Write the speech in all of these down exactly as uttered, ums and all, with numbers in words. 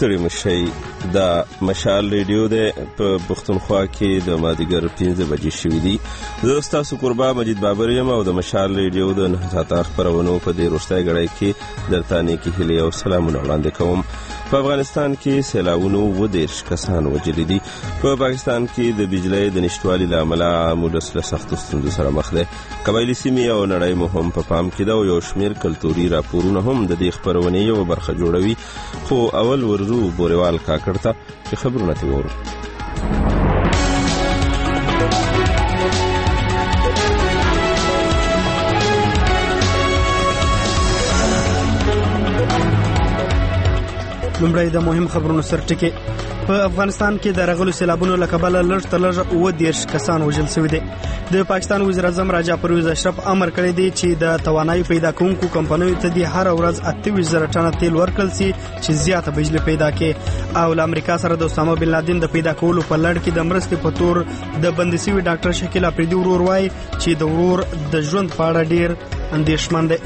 ستړي مشئ. دا مشال ریډیو دی په پښتونخوا کې د مازدیګر پنځه بجې شوي دي. زه ستاسو قربا مجید بابر یم او د مشال ریډیو د نهه ساعته خپرونو په دې وروستۍ ګړۍ کې درته نیکې هیلې او سلامونه وړاندې کوم. په افغانستان کې سیلابونو اووه دېرش کسان وژلي دي. په پاکستان کې د بجلۍ د نشتوالي له امله عام ولس له سختو ستونزو سره مخ دی. قبایلي سیمې او نړۍ مو هم په پام کې ده او یو شمېر کلتوري راپورونه هم د دې خپرونې یوه برخه جوړوي. خو اول ورځو بوریوال کاکړ ته چې خبرونه ترې واورو. لومړی د مهم خبرونو سرټکي. په افغانستان کې د راغلو سیلابونو له کبله لږ تر لږه اووه دېرش کسان وژل شوي دي. د پاکستان وزیر اعظم راجا پرویز اشرف امر کړی دی چې د توانایي پیدا کوونکو کمپنیو ته دې هر ورځ اته ویشت زره ټنه تیل ورکړل شي چې زیاته بجلی پیدا کړي. او له امریکا سره د اسامه بن لادن د پیدا کولو په لړ کې د مرستې په تور د بندي شوي ډاکټر شکیل افریدي ورور وایي چې د ورور د ژوند په اړه ډیر اندېښمن دی.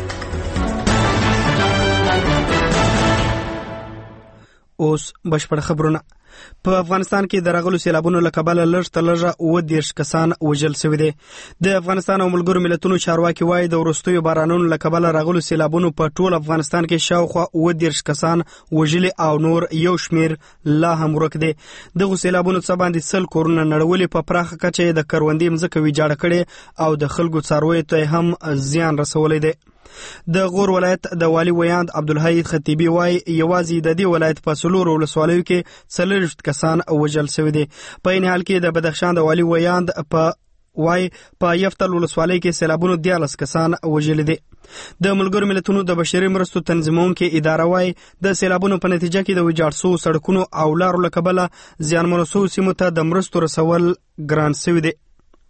اوس بشپړ خبرونه. په افغانستان کې د راغلو سیلابونو له کبله لږ تر لږه اووه دېرش کسان وژل شوي دي. د افغانستان او ملګرو ملتونو چارواکي وایي د وروستیو بارانونو له کبله راغلو سیلابونو په ټول افغانستان کې شاوخوا اووه دېرش کسان وژلي او نور یو شمیر لا هم ورک دي. دغو سیلابونو څه باندې سل کورونه نړولي، په پراخه کچه د کروندې مځکه ویجاړه کړې او د خلکو څارویو ته هم زیان رسولی دی. د غور ولایت د والي ویاند عبدالحی خطیبی وای یوازې د دې ولایت په څلورو ولسوالیو کې څلوېښت کسان وژل شوي دي. په این حال کې د بدخشان د والي ویاند په وای په یفتل ولسوالۍ کې سیلابونو دیارلس کسان وژلي دي. د ملګرو ملتونو د بشري مرستو تنظیمونکې اداره وای د سیلابونو په نتیجه کې د ویجاړ شوو سړکونو او لارو له کبله زیانمنو شوو سیمو ته د مرستو رسول ګران شوي دي.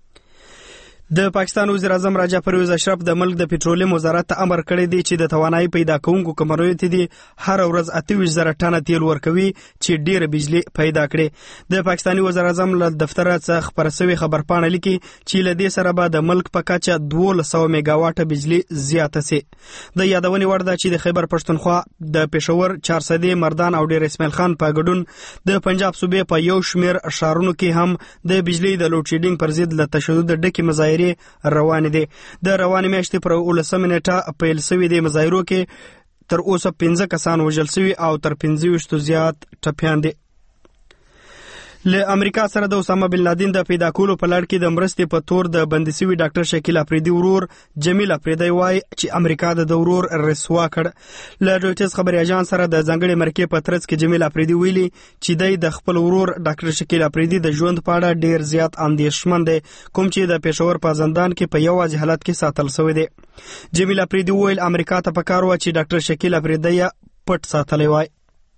د پاکستان وزیر اعظم راجا پرویز اشرف د ملک د پټرولیم وزارت ته امر کړی دی چې د توانایي پیدا کوونکو کمپنیو ته دي هر ورځ اته ویشت زره ټنه تیل ورکوي چې ډیره بجلی پیدا کړي. د پاکستاني وزیر اعظم له دفتر څخه خبر شوی خبرپاڼه لیکي چې له دې سره به د ملک په کچه دولس سوه میگا واټه بجلی زیاته شي. د یادونې وړ ده چې د خیبر پښتونخوا د پېښور، چارسدې، مردان او ډیر اسماعیل خان په ګډون د پنجاب صوبې په یو شمیر ښارونو کې هم د بجلی د لوډ شیډینګ پر ضد له تشدد ډکې مظاهرې روانې دي. د روانې میاشتې پر اوولسمه نیټه پیل شوې دي مظاهرو کې تر اوسه پنځه کسان وژل شوي او تر پنځه ویشتو زیات ټپیان دي. له امریکا سره د اسامه بن لادن د پیدا کولو په لړ کې د مرستې په تور د بندي شوي ډاکټر شکیل افریدي ورور جمیل افریدی وایي چې امریکا د ورور رسوا کړ. له رویټرز خبري اژانس سره د ځانګړي مرکې په ترڅ کې جمیل افریدي ویلي چې دی د خپل ورور ډاکټر شکیل افریدي د ژوند په اړه ډیر زیات اندېښمن دی، کوم چې د پېښور په زندان کې په یوازې حالت کې ساتل شوی دی. جمیل افریدي ویل امریکا ته پکار و چې ډاکټر شکیل افریدی پټ ساتلی وای.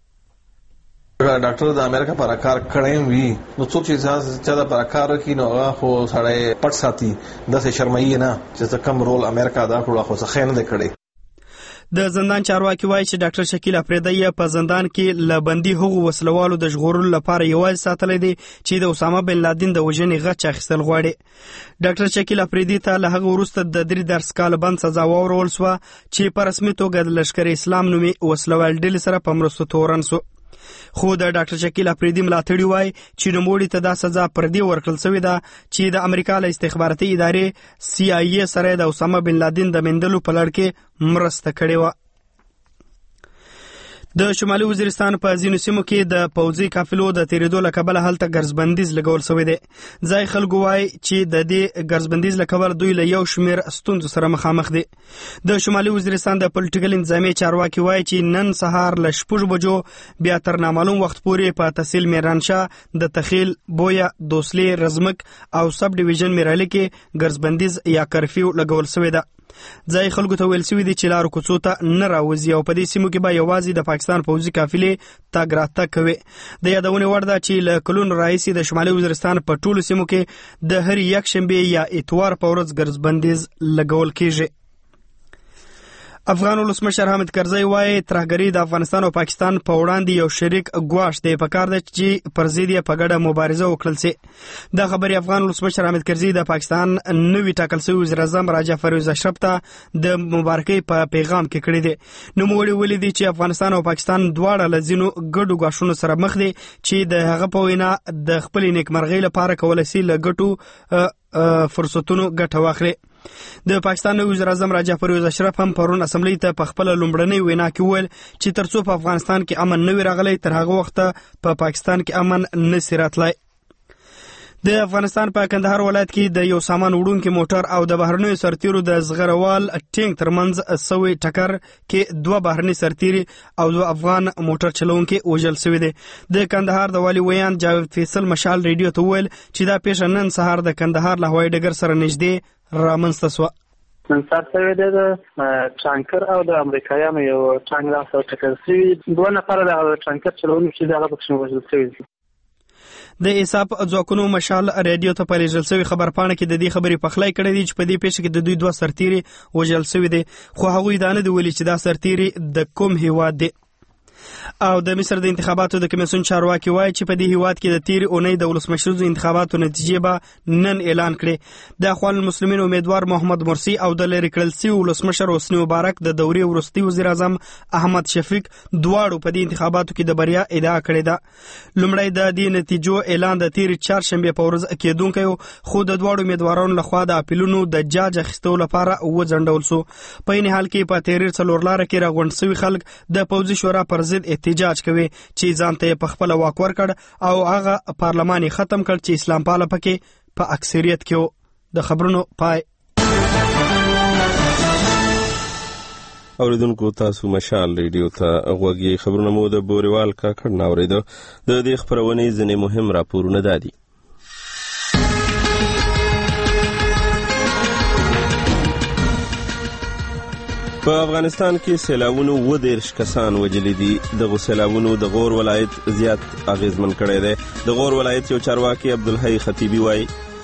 ډاکټر د امریکا پر کار کړم وی نو څوک چې چې دا پر کار کوي نو هغه خو سړی پټ ساتي، داسې شرمایي نه چې کم رول امریکا دا کړو خو څه خیر نه کړي. د زندان چارواکي وایي چې ډاکټر شکیل افریدی په زندان کې له بندي هغو وسلوالو د ژغورلو لپاره یوازې ساتلی دی چې د اسامه بن لادن د وژنې غچ اخیستل غواړي. ډاکټر شکیل افریدي ته له هغه وروسته د درې درس کال بند سزا واورول شوه چې په رسمي توګه د لښکر اسلام نومي وسلوال ډلې سره په مرستو تورن شو. خو د ډاکټر شکیل افریدي ملاتړي وایي چې نوموړي ته دا سزا پر دې ورکړل شوې ده چې د امریکا له استخباراتي ادارې سی آی ای سره د اسامه بن لادن د میندلو په لړ کې مرسته کړې وه. د شمالي وزیرستان په ځینو سیمو کې د پوځي قافلو د تیریدو له کبله هلته ګرځبندیز لګول شوی دی. ځای خلکو وایي چې د دې ګرځبندیز له کبله دوی له یو شمیر ستونزو سره مخامخ دي. د شمالي وزیرستان د پولیټیکل انتظامیې چارواکي وایي چې نن سهار له شپږو بجو بیا تر نامعلوم وخت پورې په تحصیل میرانشاه د تخیل، بویا، دوسلې، رزمک او سب ډیویژن میرالی کې ګرځبندیز یا کرفیو لګول شوی ده. ځای خلکو ته ویل شوي دي چې لارو کوڅو ته نه راوځي او په دې سیمو کې به یوازې د پاکستان پوځي قافلې تګ راتګ کوي. د یادونې وړ ده چې له کلونو راهیسې د شمالي وزیرستان په ټولو سیمو کې د هرې یکشنبې یا اتوار په ورځ ګرځبندیز لګول کیږي. افغان ولسمشر حامد کرزی وایي ترهګري د افغانستان او پاکستان په وړاندې یو شریک ګواښ دی، پکار ده چې پر ضد یې په ګډه مبارزه وکړل سي. دا خبرې افغان ولسمشر حامد کرزی د پاکستان نوي ټاکل شوي وزیر اعظم راجا فروز اشرف ته د مبارکۍ په پیغام کې کړی دی. نوموړي ولیدي چې افغانستان او پاکستان دواړه له ځینو ګډو ګواښونو سره مخ دي چې د هغه په وینا د خپلې نیکمرغۍ لپاره کولی سي له ګټو فرصتونو ګټه واخلي. د پاکستان نوي وزیر اعظم راجا فروز اشرف هم پرون اسمبلی ته په خپل لومړنۍ وینا کې وویل چې ترڅو په افغانستان کې امن نه وي راغلی تر هغه وخته په پا پاکستان کې امن نه سي راتلی. د افغانستان په کندهار ولایت کې د یو سامان وړونکي موټر او د بهرنیو سرتیرو د زغروال ټینګ ترمنځ سوي ټکر کې دوه بهرني سرتیري او دوه افغان موټر چلونکي وژل شوي دي. د کندهار د والي ویان جاوید فیصل مشال ریډیو ته وویل چې دا پیښه نن سهار د کندهار له هوایي ډګر سره نږدې رامنځته شوه. نن سهار شوی دی د ټانکر او د امریکایانو یو ټانک راسره ټکر شوي، دوه نفره د ټانکر چلونکي چې دغه پکې وژل شوي دي. د ایساپ ځواکونو مشال ریډیو ته په لیږل شوي خبرپاڼه کې د دې خبرې پخلی کړی دی چې په دې پیښه کې د دوی دوه سرتیري وژل شوي دي، خو هغوی دا نه دي ویلي چې دا سرتیري د کوم هیواد دي. او د مصر د انتخاباتو د کمیسیون چارواکي وایي چې په دې هیواد کې د تیرې اونۍ د ولسمشریزو انتخاباتو نتیجې به نن اعلان کړي. د اخوان المسلمین امیدوار محمد مرسی او د لرې کړل شوي ولسمشر حسني مبارک د دورې وروستي وزیر اعظم احمد شفیق دواړو په دې انتخاباتو کې د بریا ادعا کړې ده. لومړی د دې نتیجو اعلان د تیرې چهارشنبې په ورځ کېدونکی و، خو د دواړو امیدوارانو لخوا د اپیلونو د جاج اخیستو لپاره وځنډول شو. په این حال کې په تحریر څلورلاره کې راغونډ شوي خلک د پوځي شورا پر ضد احتجاج کوي چې ځان ته په خپل واک ورکړ او هغه پارلمان ختم کړ چې اسلام پاله پکې په اکثریت کې و. د خبرونو پای. اوریدونکو تاسو مشال ریډیو ته غوږی. خبرونه مو د بوریوال کاکړ نه اوریدو. د دې خبرونې ځینې مهم راپورونه دادي. په افغانستان کې سیلابونو و دیرش کسان وژلي دي. دغو سیلابونو د غور ولایت زیات اغیزمن کړی دی. د غور ولایت یو چارواکي عبدالحی خطیبي وایي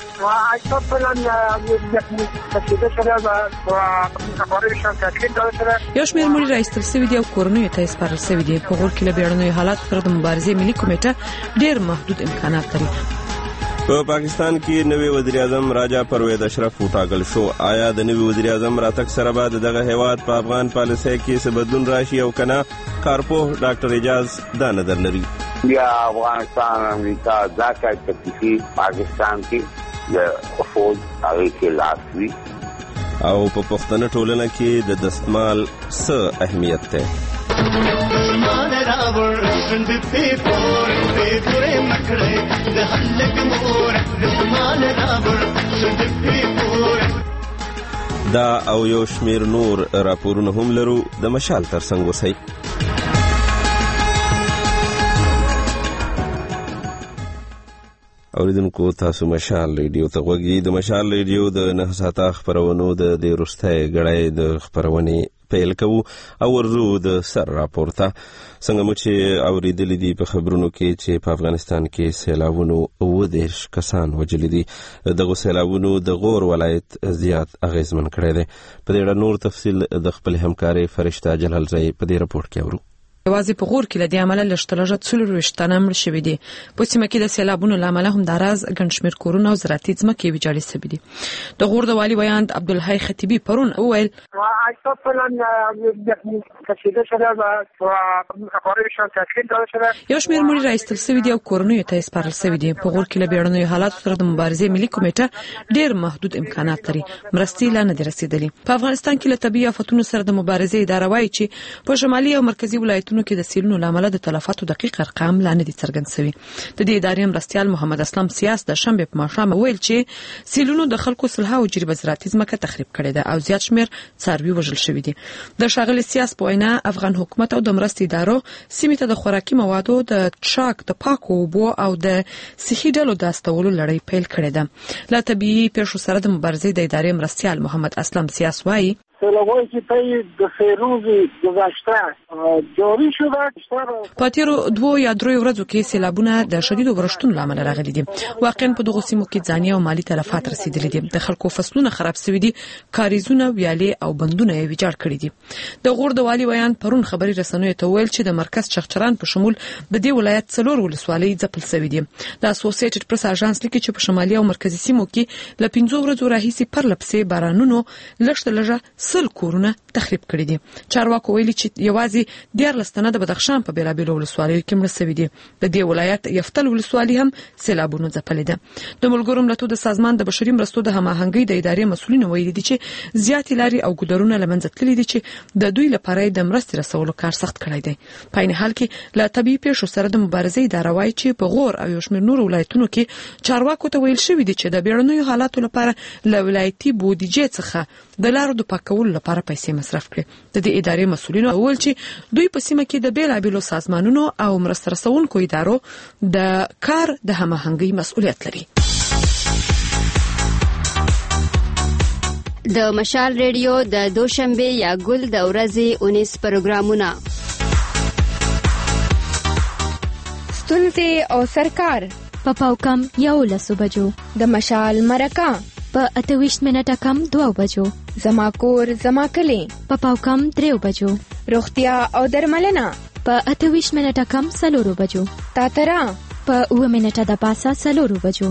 یو شمېر مړي راایستل شوي دي او کورنیو ته یې سپارل شوي دي. په غور کې له بیړنیو حالاتو سره د مبارزې ملي کمیټه ډېر محدود امکانات لري. په پاکستان کې نوی وزیر اعظم راجا پرویز اشرف وټاکل شو. آیا د نوی وزیر اعظم راتګ سره به دغه هیواد په افغان پالیسۍ کې څه بدلون راشي او کنه؟ کارپوه ډاکټر اعجاز دا نظر لري. بیا افغانستان امریکا دا کار کوي پاکستان کې د فوج هغه کې لاس وی او په پښتنه ټولنه کې د دستمال څه اهمیت ده؟ دا او یو شمیر نور راپورونه هم لرو. د مشال ترڅنګ اوسئ. اوریدونکو تاسو مشال ریډیو ته غوږی. د مشال ریډیو د نه ساعته خبرونو د دې وروستۍ ګړۍ د خبرونې پیل کوو او ورځو د سر راپورته. څنګه مو چې اوریدلي دي په خبرونو کې چې په افغانستان کې سیلابونو اووه دېرش کسان وژلي دي. دغو سیلابونو د غور ولایت زیات اغیزمن کړی دی. په دې اړه نور تفصیل د خپل همکارې فرشته جلال زئی په دې راپور کې اورو. یوازې په غور کې له دې امله لږترلږه څلورویشت تنه مړه شوي دي. په سیمه کې د سیلابونو له امله هم د راز ګڼ شمېر کورونه او زراعتي ځمکې ویجاړې شوي دي. د غور د والي ویاند عبدالحی خطیبي پرون وویل یو شمېر مړي راایستل شوي دي او کورنیو ته یې سپارل شوي دي. په غور کې له بیړنیو حالاتو سره د مبارزې ملي کمیټه ډېر محدود امکانات لري. مرستې لا نه دي رسېدلې. په افغانستان کې له طبیعي آفتونو سره د مبارزې اداره وایي چې په شمالي او مرکزي ولایتونو کې د سیلونو لامل د تلفاتو دقیق ارقام لا نه دي څرګند شوي. د دې ادارې مرستیال محمد اسلام سیاس د شنبې په ماښام ویل چې سیلونو د خلکو سلهاوو جریبه زراعتي ځمکه تخریب کړې ده او زیات شمېر څاروي وژل شوي دي. د ښاغلي سیاس په وینا افغان حکومت او د مرستې ادارو سیمې ته د خوراکي موادو د څښاک د پاکو اوبو او د صحي ډلو د استولو لړۍ پیل کړې ده. له طبیعي پیښو سره د مبارزې د ادارې مرستیال محمد اسلام سیاس وایي سیلاب‌هایی که طی دو سه روز گذشته جاری شده. په تیرو دوه یا درې ورځو کې سیلابونه د شدیدو ورښتونو له امله راغلي دي. واقعا په دغو سیمو کې ځاني او مالی تلفات رسیدلي دي. د خلکو فصلونه خراب شوي دي، کاریزونه، ویالې او بندونه یې ویجاړ کړي دي. د غور د والي ویان پرون خبري رسنیو ته ویل چې د مرکز چغچران په شمول د دې ولایت څلور ولسوالۍ ځپل شوي دي. د اسوسییټډ پریس اژانس لیکي چې په شمالي او مرکزي سیمو کې له پنځو ورځو راهیسې پرلپسې بارانونو لږ لږه سل کورونه تخریب کړي دي. چارواکو ویلي چې یوازې دیارلس تنه د بدخشان په بیلابیلو ولسوالیو کې مړه شوي دي. د دې ولایت یفتل ولسوالي هم سیلابونو ځپلې ده. د ملګرو ملتونو د سازمان د بشري مرستو د هماهنګۍ د ادارې مسؤلین ویلي دي چې زیاتې لارې او ګودرونه له منځه تللي دي چې د دوی لپاره د مرستې رسولو کار سخت کړی دی. په عین حال کې له طبیعي پیښو سره د مبارزې اداره وایي چې په غور او یو شمېر نورو ولایتونو کې چارواکو ته ویل شوي دي چې د بیړنیو حالاتو لپاره له ولایتي بودیجې څخه د لارو د پاکولو لپاره پیسې مصرف کړي. د دې ادارې مسؤلینو وویل چې دوی په سیمه کې د بیلابیلو سازمانونو او مرسته رسونکو ادارو د کار د هماهنګۍ مسؤلیت لري. د مشال ریډیو د دوشنبه یا ګل د ورځې اونیس پروګرامونه ستونزې او سرکار په پاوکم یو لسو بجو، د مشال مرکه په اتویشت منټه کم دوه بجو، زما کور زما کلی په پاوکم درې بجو، روغتیا او درملنه په اتویشت منټه کم څلور بجو، تاترا په اوه منټه د پاسه څلور بجو.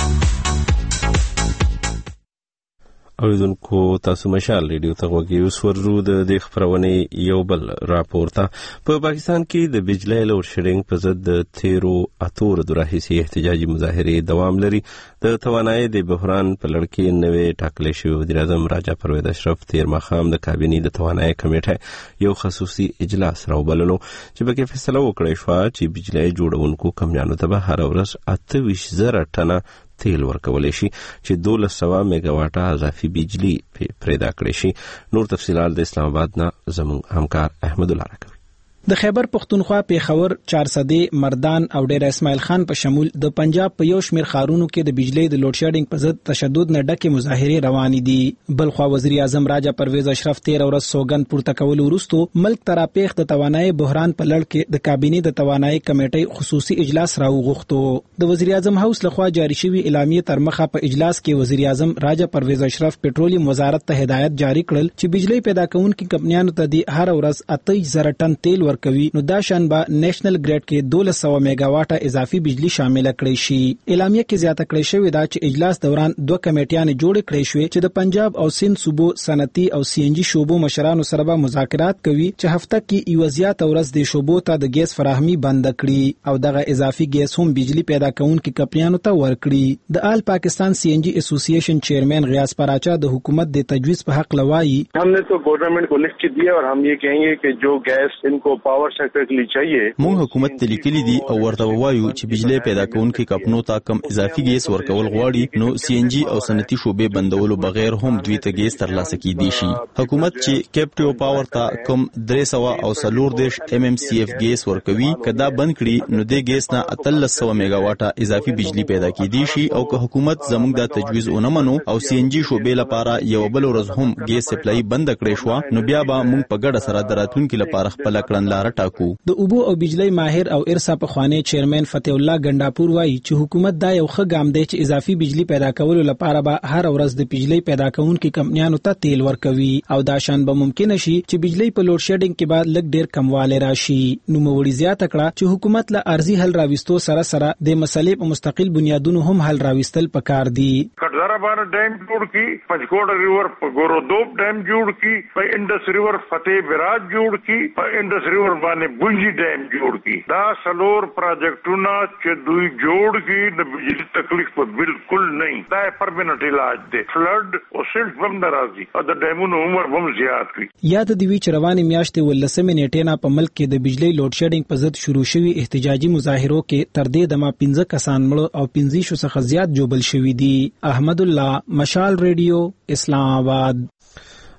اوریدونکو تاسو مشال ریډیو ته غوږی اوس ورو د دې خبرونې یو بل راپور ته. په پاکستان کې د بجلی لوډ شیډینګ په ضد د تیرو اتو ورځو راهیسې احتجاجي مظاهرې دوام لري. د توانایي د بحران په لړ کې نوې ټاکلې شوی وزیر اعظم راجا پرویز اشرف تیر ماښام د کابینې د توانایي کمیټې یو خصوصي اجلاس راوبللو چې پکې فیصله وکړه شوه چې بجلی جوړونکو کمپنیانو ته به هره ورځ اته ویشت زره ټنه تیل ورکولی شي چې دولس سوه میگا واټه اضافي بجلی پیدا کړی شي. نور تفصیلات د اسلام آباد نه زموږ همکار احمد الله راکوي. د خیبر پختونخوا، پیښور، چارسدې، مردان او ډیر اسماعیل خان په شمول د پنجاب په یو شمېر ښارونو کې د بجلی د لوډ شیډینګ په ضد تشدد نه ډکې مظاهرې روانې دي. بلخوا وزیر اعظم راجا پرویز اشرف تیر ورځ سوګند پورته کولو وروسته ملک تراپیخ د توانایي بحران په لړ کې د کابینې د توانایي کمیټې خصوصي اجلاس راوغوښتو. د وزیر اعظم هاوس لخوا جاری شوی اعلامیه تر مخه په اجلاس کې وزیر اعظم راجا پرویز اشرف پټرولیم وزارت ته هدایت جاری کړل چې بجلی پیدا کوونکي کمپنیانو ته د هر ورځ اته زره ټن تیل کوي نو دا شان به نېشنل ګریډ کې دولس سوه میگا واټه اضافي بجلی شامل کړی شي. اعلامیه کې زیاته کړی شوی دا چې اجلاس دوران دوه کمیټیانې جوړ کړې شوې چې د پنجاب او سند صوبو صنعتي او سی ان جی شوبو مشرانو سره به مذاکرات کوي چې هفته کې یو زیاته ورځ د شوبو ته د ګیس فراهمي بند کړي او دغه اضافي ګیس هم بجلی پیدا کوونکي کمپنیانو ته ورکړي. د آل پاکستان سی ان جی ایسوسییشن چیئرمین غیاث پراچا د حکومت د تجویز په حق لوایي हमने तो गवर्नमेंट को लिख दिया और हम ये कहेंगे कि जो गैस इनको पावर सेक्टर के लिए चाहिए مونږ حکومت ته لیکلي دي او ورته وایو چې بجلی پیدا کوونکي کمپنیو ته کم اضافي ګیس ورکول غواړي نو سی ان جی او صنعتي شوبې بندولو بغیر هم دوی ته ګیس ترلاسه کیدی شي. حکومت چې کیپټیو پاور ته کم درې سوه او څلور دېرش ایم ایم سی اف ګیس ورکوي کدا بند کړي نو د ګیس نه اتلس سوه میگا واټه اضافي بجلی پیدا کیدی شي او که حکومت زموږ د تجویز ونه منو او سی ان جی شوبې لپاره یو بل ورځ هم ګیس سپلای بند کړي شو نو بیا به مونږ په ګډه سره د راتلونکي لپاره خپل کړنلاره ټاکو. د اوبو او بجلی ماهر او ارسا په خوانی چیرمن فتح الله ګنداپور وایي چې حکومت دا یو ښه ګام دی چې اضافي بجلی پیدا کولو لپاره به هر ورځ د بجلی پیدا کوونکي کمپنیانو ته تیل ورکوي او دا شان به ممکن شي چې بجلی په لوډ شیډینګ کې بعد لږ ډیر کمواله راشي. نو موړي زیاته کړه چې حکومت له ارزي حل راوستو سره سره د مسلې په مستقل بنیادونو هم حل راوستل پکار دي. کټزارا باندې ډیم جوړ کی، پنجکوټ ریور په ګورودوب ډیم جوړ کی، په انډس ریور فتح براج جوړ کی، په انډس ریور باندې بونجي ډیم جوړ کی. دا سلور پروجیکټونه چې دوی جوړ کی د بجلی تکلیف په بالکل نه دا پرمننت علاج دی. فلډ او سیلټ هم ناراضي او د ډیمونو عمر هم زیات کړي. یاد دی وی چې روانې میاشتې ولسمې نیټې نه په ملک کې د بجلی لوډ شیډینګ په ضد شروع شوی احتجاجي مظاهرو کې تر دې دمه پنځه کسان مړ او پنځه شو څخه زیات جوبل شوی دي. احمد الله، مشال ریډیو، اسلام آباد.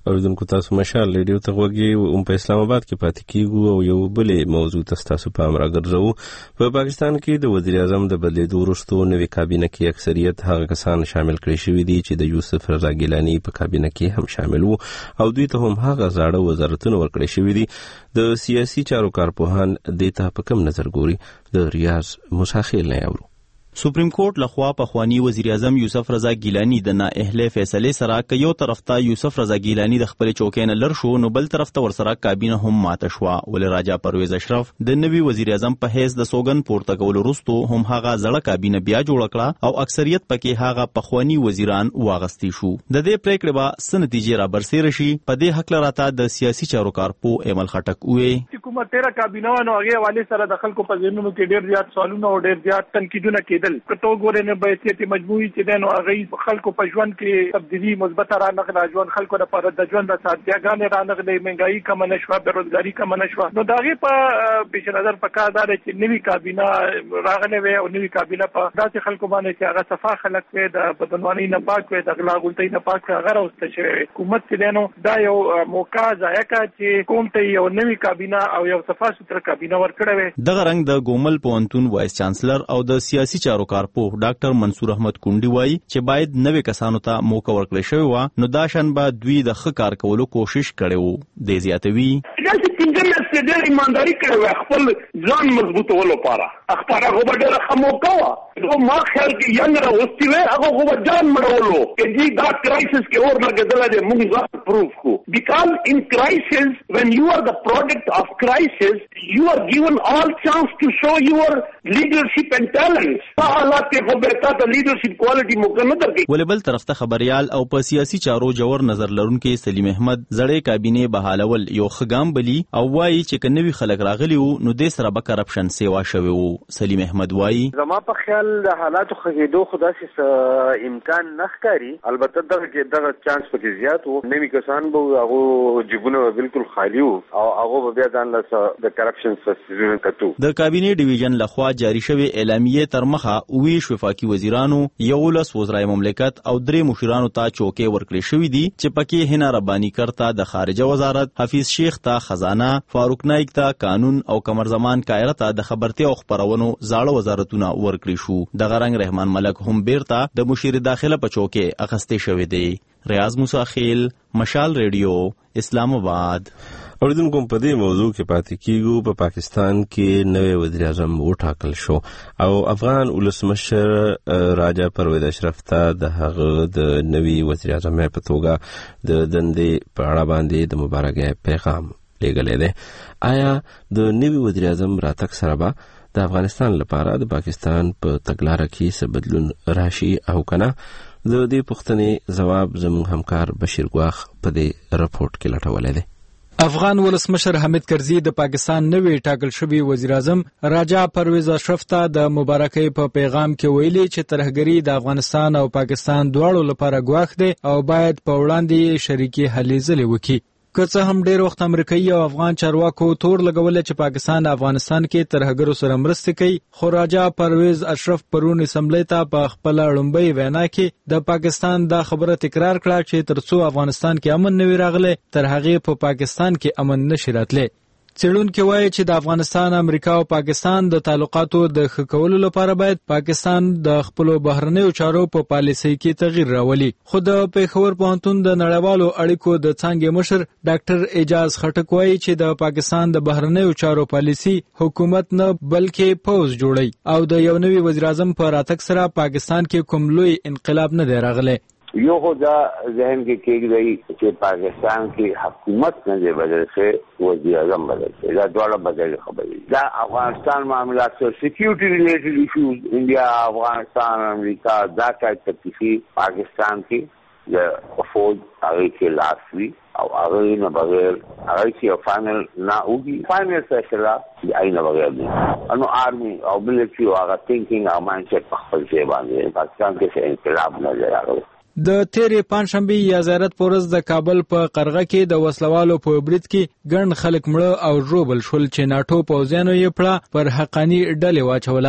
اوریدونکو تاسو مشال ریډیو ته غوږی او په اسلام آباد کې پاتې کیږو او یو بلې موضوع تاسو په امر راګرځو. په پاکستان کې د وزیر اعظم د بدلیدو وروسته نوې کابینه کې اکثریت هغه کسان شامل کړي شوي دي چې د یوسف رضا ګیلانی په کابینه کې هم شامل وو او دوی ته هم هغه زاړه وزارتونه ورکړي شوي دي. د سیاسي چارو کارپوهان دې ته په کوم نظر ګوري؟ د ریاض مساخیل نه اورو. سپریم کورټ لخوا په خوانی وزیر اعظم یوسف رضا ګیلانی د نااهله فیصله سره ک یو طرف ته یوسف رضا ګیلانی د خپل چوکین لر شو نو بل طرف ته ورسره کابینه هم ماته شو. ول راجا پرویز اشرف د نوی وزیر اعظم په حیث د سوګن پورته کول وروسته هم هغه زړه کابینه بیا جوړ کړه او اکثریت پکې هغه په خوانی وزیران واغستی شو. د دې پریکړه به سن نتیجې را برسېر شي. په دې حق لراته د سیاسي چارو کارپو ایمل خټک وې حکومت تیرا کابینه نو هغه والي سره د خلکو په ذهنونو کې ډېر زیات سوالونه او ډېر زیات تنقیدونه کېدل. کته ګورې نه بیعت مجموعي چې دنو هغه خلکو په ژوند کې تبدیلی مثبت را نغله ژوند خلکو لپاره د ژوند د ساتیاګانې را نغله مهنګائی کم نشو بیروزګاری کم نشو. نو داغه په پیش نظر پکا دار چې نوی کابینه راغله وي او نوی کابینه په داسې خلکو باندې چې هغه صفا خلک وي د بدنوانی نه پاک وي د غلا غلطۍ نه پاک هغه راوسته شي. حکومت چې دنو دا یو موقع ځای کا چې کوم ته یو نوی کابینه او یو صفا ستر کابینه ورکړه وي. د غرنګ د ګومل پونتون وایس چانسلر او د سیاسي چارو کارپو ډاکټر منصور احمد کونډي وایي چې باید نوې کسانو ته موقع ورکړل شوی و نو دا شان به دوی د ښه کار کولو کوشش کړي وو. د زیاتوي چې څنګه مې ډېر ایمانداري کړې خپل ځان مضبوطولو لپاره اختاره غو به ډېر ښه موقع وه. نو ما خیال کې ینګ راوستي وې هغه غو به ځان مړولو چې دا کرایسس کې اور لګېدلی دی موږ ځان پروف کړو. بیکاز ان کرایسس when you are the product of crisis you are given all chance to show your leadership and talents. دا حالات کې خو به تاسو لیدرشپ کوالټي موقع نه درکې. ولې بل طرف ته خبريال او په سیاسي چارو جوړ نظر لرونکي سلیم احمد زړې کابینه بحالول یو خګام بلی او وایي چې کنوي خلک راغلی وو نو د سره به کرپشن سیوا شوی وو. سلیم احمد وایي زما په خیال د حالاتو خېدو خدا سي امکان نه ښکاري. البته دغه کې دغه چانس پکې زیات وو. نوي کسان به هغه جګونه بالکل خالی وو او هغه بیا ځان له د کرپشن سره کتو. د کابینه ډیویژن لخوا جاری شوی اعلامیه تر مخه وی وفاقي وزیرانو یو لس وزرای مملکت او درې مشرانو ته چوکې ورکړې شوې دي چې پکې هنا ربانی کرتا د خارجه وزارت، حفیظ شیخ ته خزانه، فاروق نایک ته قانون او قمر زمان کایره ته د خبرتي او خبرونو زاړه وزارتونه ورکړي شو. د غرنګ رحمان ملک هم بیرته د مشیر داخله په چوکې اخستې شوې دي. ریاض مساخیل، مشال ریډیو، اسلام آباد. اوریدونکو په دې موضوع کې پاتې کیږو. په پا پاکستان کې نوې وزیر اعظم وټاکل شو او افغان ولسمشر راجا پرویز اشرف ته د هغه د نوې وزیر اعظم په توګه د دندې په اړه باندې د مبارکۍ پیغام لېږلی دی. آیا د نوې وزیر اعظم راتګ سره به د افغانستان لپاره د پاکستان په تګلاره کې څه بدلون راشي او کنه؟ د دې پوښتنې ځواب زموږ همکار بشیر ګواخ په دې رپورټ کې لټولی دی. افغان ولسمشر حمید کرزي د پاکستان نوی ټاکل شوی وزیر اعظم راجا پرویز اشرف ته د مبارکۍ په پیغام کې ویلي چې ترهګری د افغانستان او پاکستان دواړو لپاره ګواښ دی او باید په وړاندې شریکي هلې ځلې وکړي. که څه هم ډېر وخت امریکایي او افغان چارواکو تور لګولې چې پاکستان افغانستان کې ترهګرو سره مرسته کوي، خو راجا پرویز اشرف پرون اسمبلی ته په خپل لومړی وینا کې د پاکستان دا خبره تکرار کړه چې ترڅو افغانستان کې امن نه وي راغلی تر هغې په پاکستان کې امن نشي راتلی. څېړونکي وایي چې د افغانستان، امریکا او پاکستان د تعلقاتو د ښه کولو لپاره باید پاکستان د خپلو بهرنیو چارو په پالیسۍ کې تغییر راولي. خو د پېښور پوهنتون د نړیوالو اړیکو د څانګې مشر ډاکټر اعجاز خټک وایي چې د پاکستان د بهرنیو چارو پالیسي حکومت نه بلکې پوز جوړي او د یو نوي وزیر اعظم په راتګ سره پاکستان کې کوم لوی انقلاب نه دی راغلی. یو خو دا ذهن کې کېږي چې پاکستان کې حکومت نه دی بدل شوی، وزیر اعظم بدل شوی. دا دواړه بدل خبرې. دا افغانستان معاملات سره سکیورټي ریلیټډ ایشوز انډیا، افغانستان، امریکا دا کار تکلیفي پاکستان کې د فوج هغه کې لاس وي او هغه نه بغیر هغه چې فائنل نه وږي فائنل فیصله یې نه بغیر نه نو آرمي او ملټري او هغه تھینکینګ او مایندسیټ په خپل ځای باندې پاکستان کې انقلاب نه راغلی. د تیرې پنځشنبې یا زیارت په ورځ د کابل په قرغه کې د وسلوالو په برید کې ګڼ خلک مړه او ژوبل شول چې ناټو پوځیانو یې پړه پر حقانی ډلې واچوله.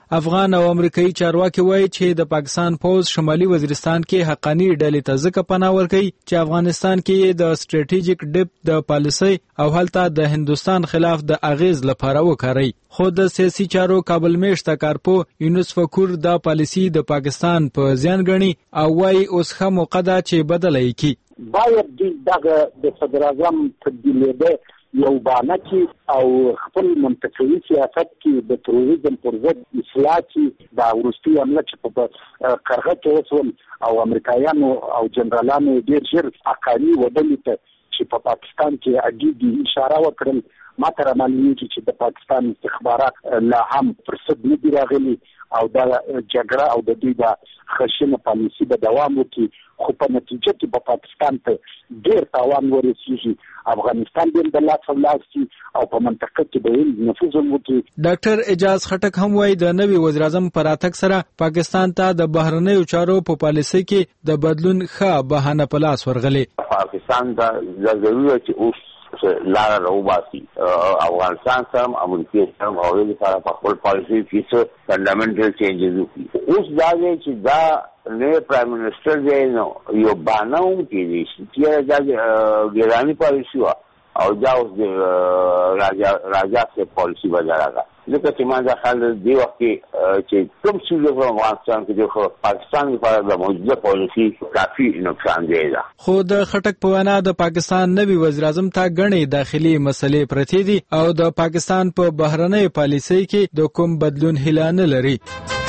افغان او امریکایي چارواکي وایي چې د پاکستان پوز شمالي وزیرستان کې حقانی ډلې ته ځکه پناه ورکوي چې افغانستان کې د سټریټیجیک ډیپ د پالیسي او هلته د هندستان خلاف د اغیز لپاره وکړي. خو د سیاسي چارو کابل میشته کارپو یونس فکور د پالیسي د پاکستان په زیان غني او وایي اوس ښه موقع ده چې بدله یې کړي. باید دغه د صدر اعظم تبدیلېده یو بانه کې او خپل منطقوي سیاست کې د تروریزم پر ضد اصلاح کې د وروستي حمله چې په قرغه کې وسول او امریکایانو او جنرالانو ډېر ژر عقاري ودلې ته چې په پاکستان کې اګیدي اشاره وکړل. ما ته رامعلومیږي چې د پاکستان استخبارات لا هم پر ضد نه دي راغلي او دا جګړه او د دوی د خشنه پالیسي به دوام وکړي، خو په نتیجه کې په پاکستان ته ډېر تاوان ورسیږي. افغانستان به د لاس ولاړ شي او په منطقه کې به نفوذ وکړي. ډاکټر اعجاز خټک هم وایي د نوي وزیر اعظم پر راتګ سره پاکستان ته د بهرنیو چارو په پالیسي کې د بدلون ښه بهانه په لاس ورغلي. پاکستان دا ضروري چې اوس لاره راوباسي افغانستان سره امریکا سره او د سره په خپل پالیسي کې څه فندامنټل چینجز وکړي. اوس دا دی چې دا نه پرایم منسٹر دی نو یو باناوم کې دي چې دا ګرانی پالیسي وا او دا اوس د راجا راجا څخه پالیسي بدلاږي. ځکه چې ما دا خل دی وخت چې کوم څه په افغانستان کې د پاکستان لپاره د موجوده پالیسي کافي نقصان دی. خو د خټک په وینا د پاکستان نوي وزیر اعظم ته غني داخلي مسلې پرتې دي او د پاکستان په بهرنۍ پالیسي کې د کوم بدلون هیله نه لري.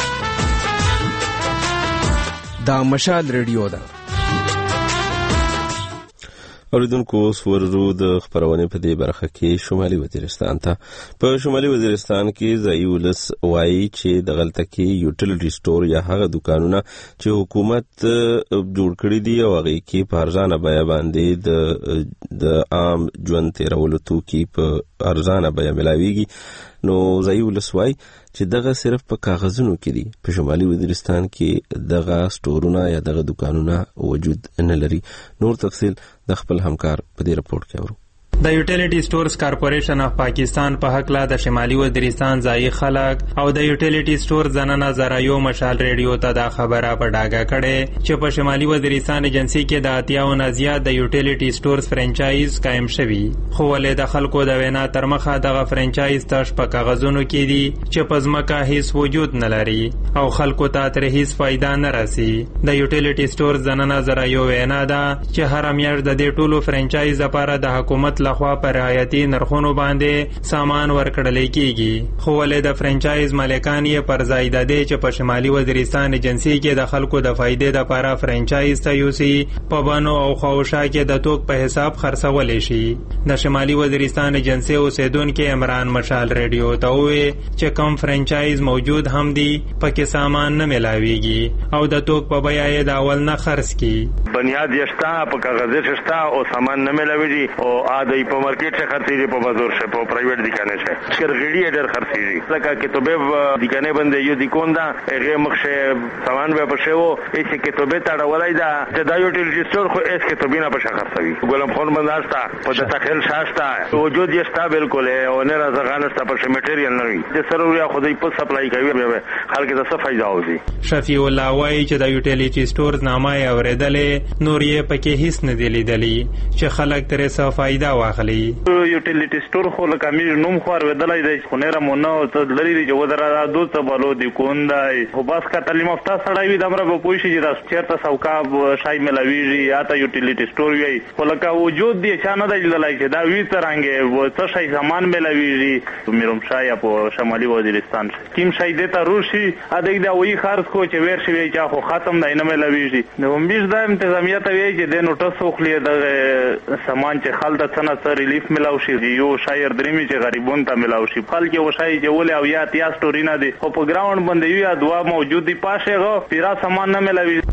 دا مشال ریډیو ده. اوریدونکو اوس ورو د خبرونې په دې برخه کې شمالي وزیرستان ته. په شمالي وزیرستان کې ځایي ولس وایي چې د غلطه کې یوټیلیټي سٹور یا هغه دکانونه چې حکومت جوړ کړي دي او هغه کې په ارزانه بیه باندې د د عام ژوند تیرولو توکي په ارزانه بیه ملاويږي. نو ځایي ولس وایي چې دغه صرف په کاغذونو کې دي. په شمالي وزیرستان کې دغه سٹورونه یا دغه دکانونه وجود نه لري. نور تفصیل د خپل همکار په دې رپورت کې اورو. د یوټیلیټي سٹورز کارپوریشن اف پاکستان په حق لا د شمالي وزیرستان ځایي خلک او د یوټیلیټي سٹور زنانه زرایو مشال ریډیو ته دا خبره په ډاګه کړي چې په شمالي وزیرستان ایجنسی کې د اتیاو نه زیات د یوټیلیټي سٹورز فرانچایز قائم شوی، خو ولې د خلکو د وینا تر مخه دغه فرانچایز تاش په کاغذونو کې دي چې په ځمکه هیڅ وجود نه لري او خلکو ته تر هیڅ فائدہ نه راسي. د یوټیلیټي سٹور زنانه زرایو وینا ده چې هر میاشت د دې ټولو فرانچایز لپاره د حکومت لخوا پر رعایتي نرخونو باندې سامان ورکړل کیږي، خو ولې د فرانچایز مالکان یې پر ځای د دې چې په شمالي وزیرستان ایجنسی کې د خلکو د فائدې لپاره فرانچایز ته یوسي په بانو او خوشا کې د توک په حساب خرڅول شي. د شمالي وزیرستان ایجنسی اوسیدونکو عمران مشال ریډیو ته وویل چې کوم فرانچایز موجود هم دي پکې سامان نه ملاويږي او د توک په بیه یې د اول نه خرڅ کی. بنیاد یشتا په کاغذ شتا او سامان نه ملاويږي او عادي په مارکیټ څخه خرڅېږي په بازار څخه په پرایویټ دکانه څخه شرغړی ډېر خرڅېږي. لکه کتابه دکانه باندې یو دکوندا هغه مخشه سامان به پښو هیڅ کتابه تاړولای دا د یوټیلیټي سٹور خو هیڅ کتابه نه پښه خرڅوي. ګلم خون بنداستا په د تخیل شاشتا وجود یې ستا بالکل او نه راځغانستا په میټیریال نه وي د سروریا خو دې په سپلای کوي خلک د څه فائدہ اوسي. شفیع الله وايي چې د یوټیلیټي سٹورز نامه یې اوریدلې نور یې پکې هیڅ نه دی لیدلې چې خلک ترې څه فائدہ واخلي. یوټیلیټي سٹور خو لکه مې نوم خو ورودلای دی خو نه رمونه او ته لري چې ودرا دوه بلو دی کوندای خو بس کا تعلیم افتا سړی وي دمره په پوښي چې دا چیرته سوکا شای ملاویږي یا ته یوټیلیټي سٹور وي خو لکه وجود دی چې نه دی لای چې دا وی ترانګه و څه شای سامان ملاویږي میروم شای په شمالي وزیرستان کیم شای دته روشي ا دې دا وی خرڅ کو چې ور شي چې خو ختم دی نه ملاویږي نو مې دا انتظامیت وی چې د نوټس خوخلی د سامان چې خلد څنګه ریلیف ملاو شي یو شاعر درېمی چې غریبون ته ملاو شي خلک یو شای چې ولې او یا تیا سٹوری نه دي خو په ګراوند باندې یو یا دوا موجود دي پاشه غو پیرا سامان نه ملاوي.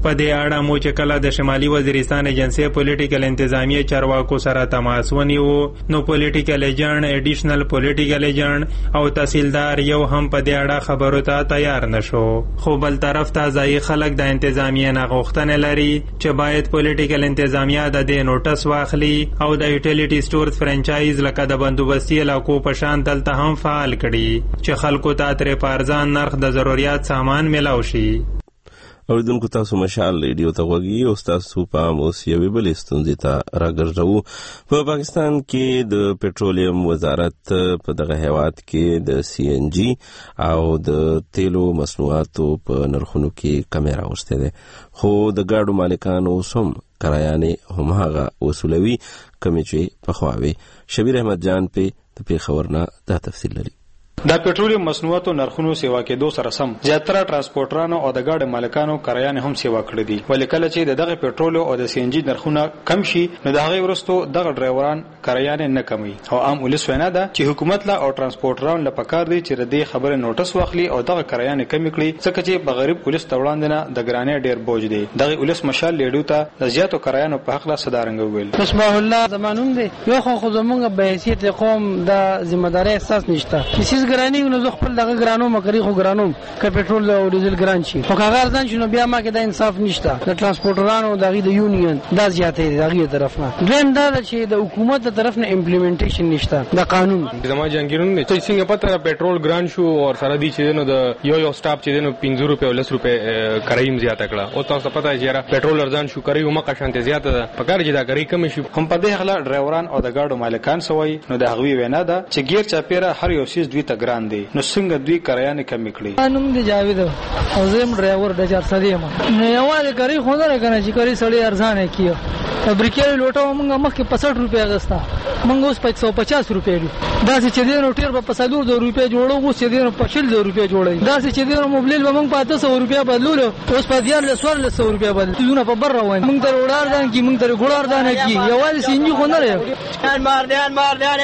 په دې اړه مو چې کله د شمالي وزیرستان ایجنسی پولیټیکل انتظامیه چارواکو سره تماس ونیو نو پولیټیکل ایجنټ ایډیشنل پولیټیکل ایجنټ او تحصیلدار یو هم په دې اړه خبرو ته تیار نشو. خو بل طرف ته ځایي خلک د انتظامیه نه غوښتنه لري چې باید پولیټیکل انتظامیه د دې نوټس واخلي او د یوټیلیټي سټورز فرانچایز لکه د بندوبستي علاقو په شان دلته هم فعال کړي چې خلکو ته ترې په ارزان نرخ د ضرورت سامان میلاو شي. اوریدونکو تاسو مشال ریډیو ته غوږی او تاسو په اوس یوې بلې ستونزې ته راګرځو. په پاکستان کې د پټرولیم وزارت په دغه هیواد کې د سی ان جی او د تیلو مصنوعاتو په نرخونو کې کمی راوستی دی، خو د ګاډو مالکانو هم کرایانې هماغه وصولوي کمی چې پخوا وي. شبیر احمد جان په د پیښور نه دا تفصیل لري. د پټرولیم مصنوعاتو نرخونو سیوا کېدو سره سم زیاتره ترانسپورټرانو او د ګاډي مالکانو کرایانې هم سیوا کړې دي، ولې کله چې دغه پټرول او د سی ان جی نرخونه کم شي نو د هغې وروسته دغه ډرایوران کرایانې نه کموي. او عام ولس وینا ده چې حکومت له او ترانسپورټرانو له پکار دی چې د دې خبرې نوټس واخلي او دغه کرایانې کمې کړي، ځکه چې په غریب ولس ته وړاندې نه د ګرانۍ ډېر بوج دی. دغه ولس مشال لیډو ته د زیاتو کرایانو په حق له صدارنګ وویل. مصباح الله زمانون دی یو خو خو زمونږ به حیثیت قوم د ذمہداري احساس نشته. هیڅ ګرانۍ نو زه خپل دغه ګرانو مګری خو ګرانو که پټرول او ډیزل ګران شي خو هغه ارزان شنو بیا ما کې د انصاف نشته. د ترانسپورټرانو دغه د یونین دا زیاتې دي دغه طرف نه. دویم دا چې د حکومت د طرف نه امپلیمنټیشن نشته د قانون. زما جنگیرون نه چې څنګه پته پټرول ګران شو او سره دي چې نو د یو یو سټاپ چې نو پنځه روپے او لس روپے کرایم زیاته کړه او تاسو پته یې چې پټرول ارزان شو کوي او مکه شانته زیاته ده په کار چې دا کوي کم شي. هم په دې حاله ډرایوران او د ګاډو مالکان سوي نو د هغوی وینا ده چې غیر چاپیره هر یو سیس دوی ته ګران دي نو څنګه دوی کرایانې کمی کړي. انم دی جاوید او زم ډرایور د چار سدیم نه یواله کوي خو نه کنه چې کوي سړی ارزانه کیو. فابریکې لوټو موږ مخکې پچاس روپے اغستا موږ اوس پنځه سوه پچاس روپے دي. دا چې دې نو ټیر په پسالور د روپے جوړو اوس چې دې نو پچیل د روپے جوړي. دا چې دې نو موبایل به موږ په تاسو روپے بدلول اوس په دیار له سوار له سو روپے بدل زونه په بر روان موږ تر وړار دان کی موږ تر ګړار دان کی یواله سینجی خو نه لري. مار دیان مار دیان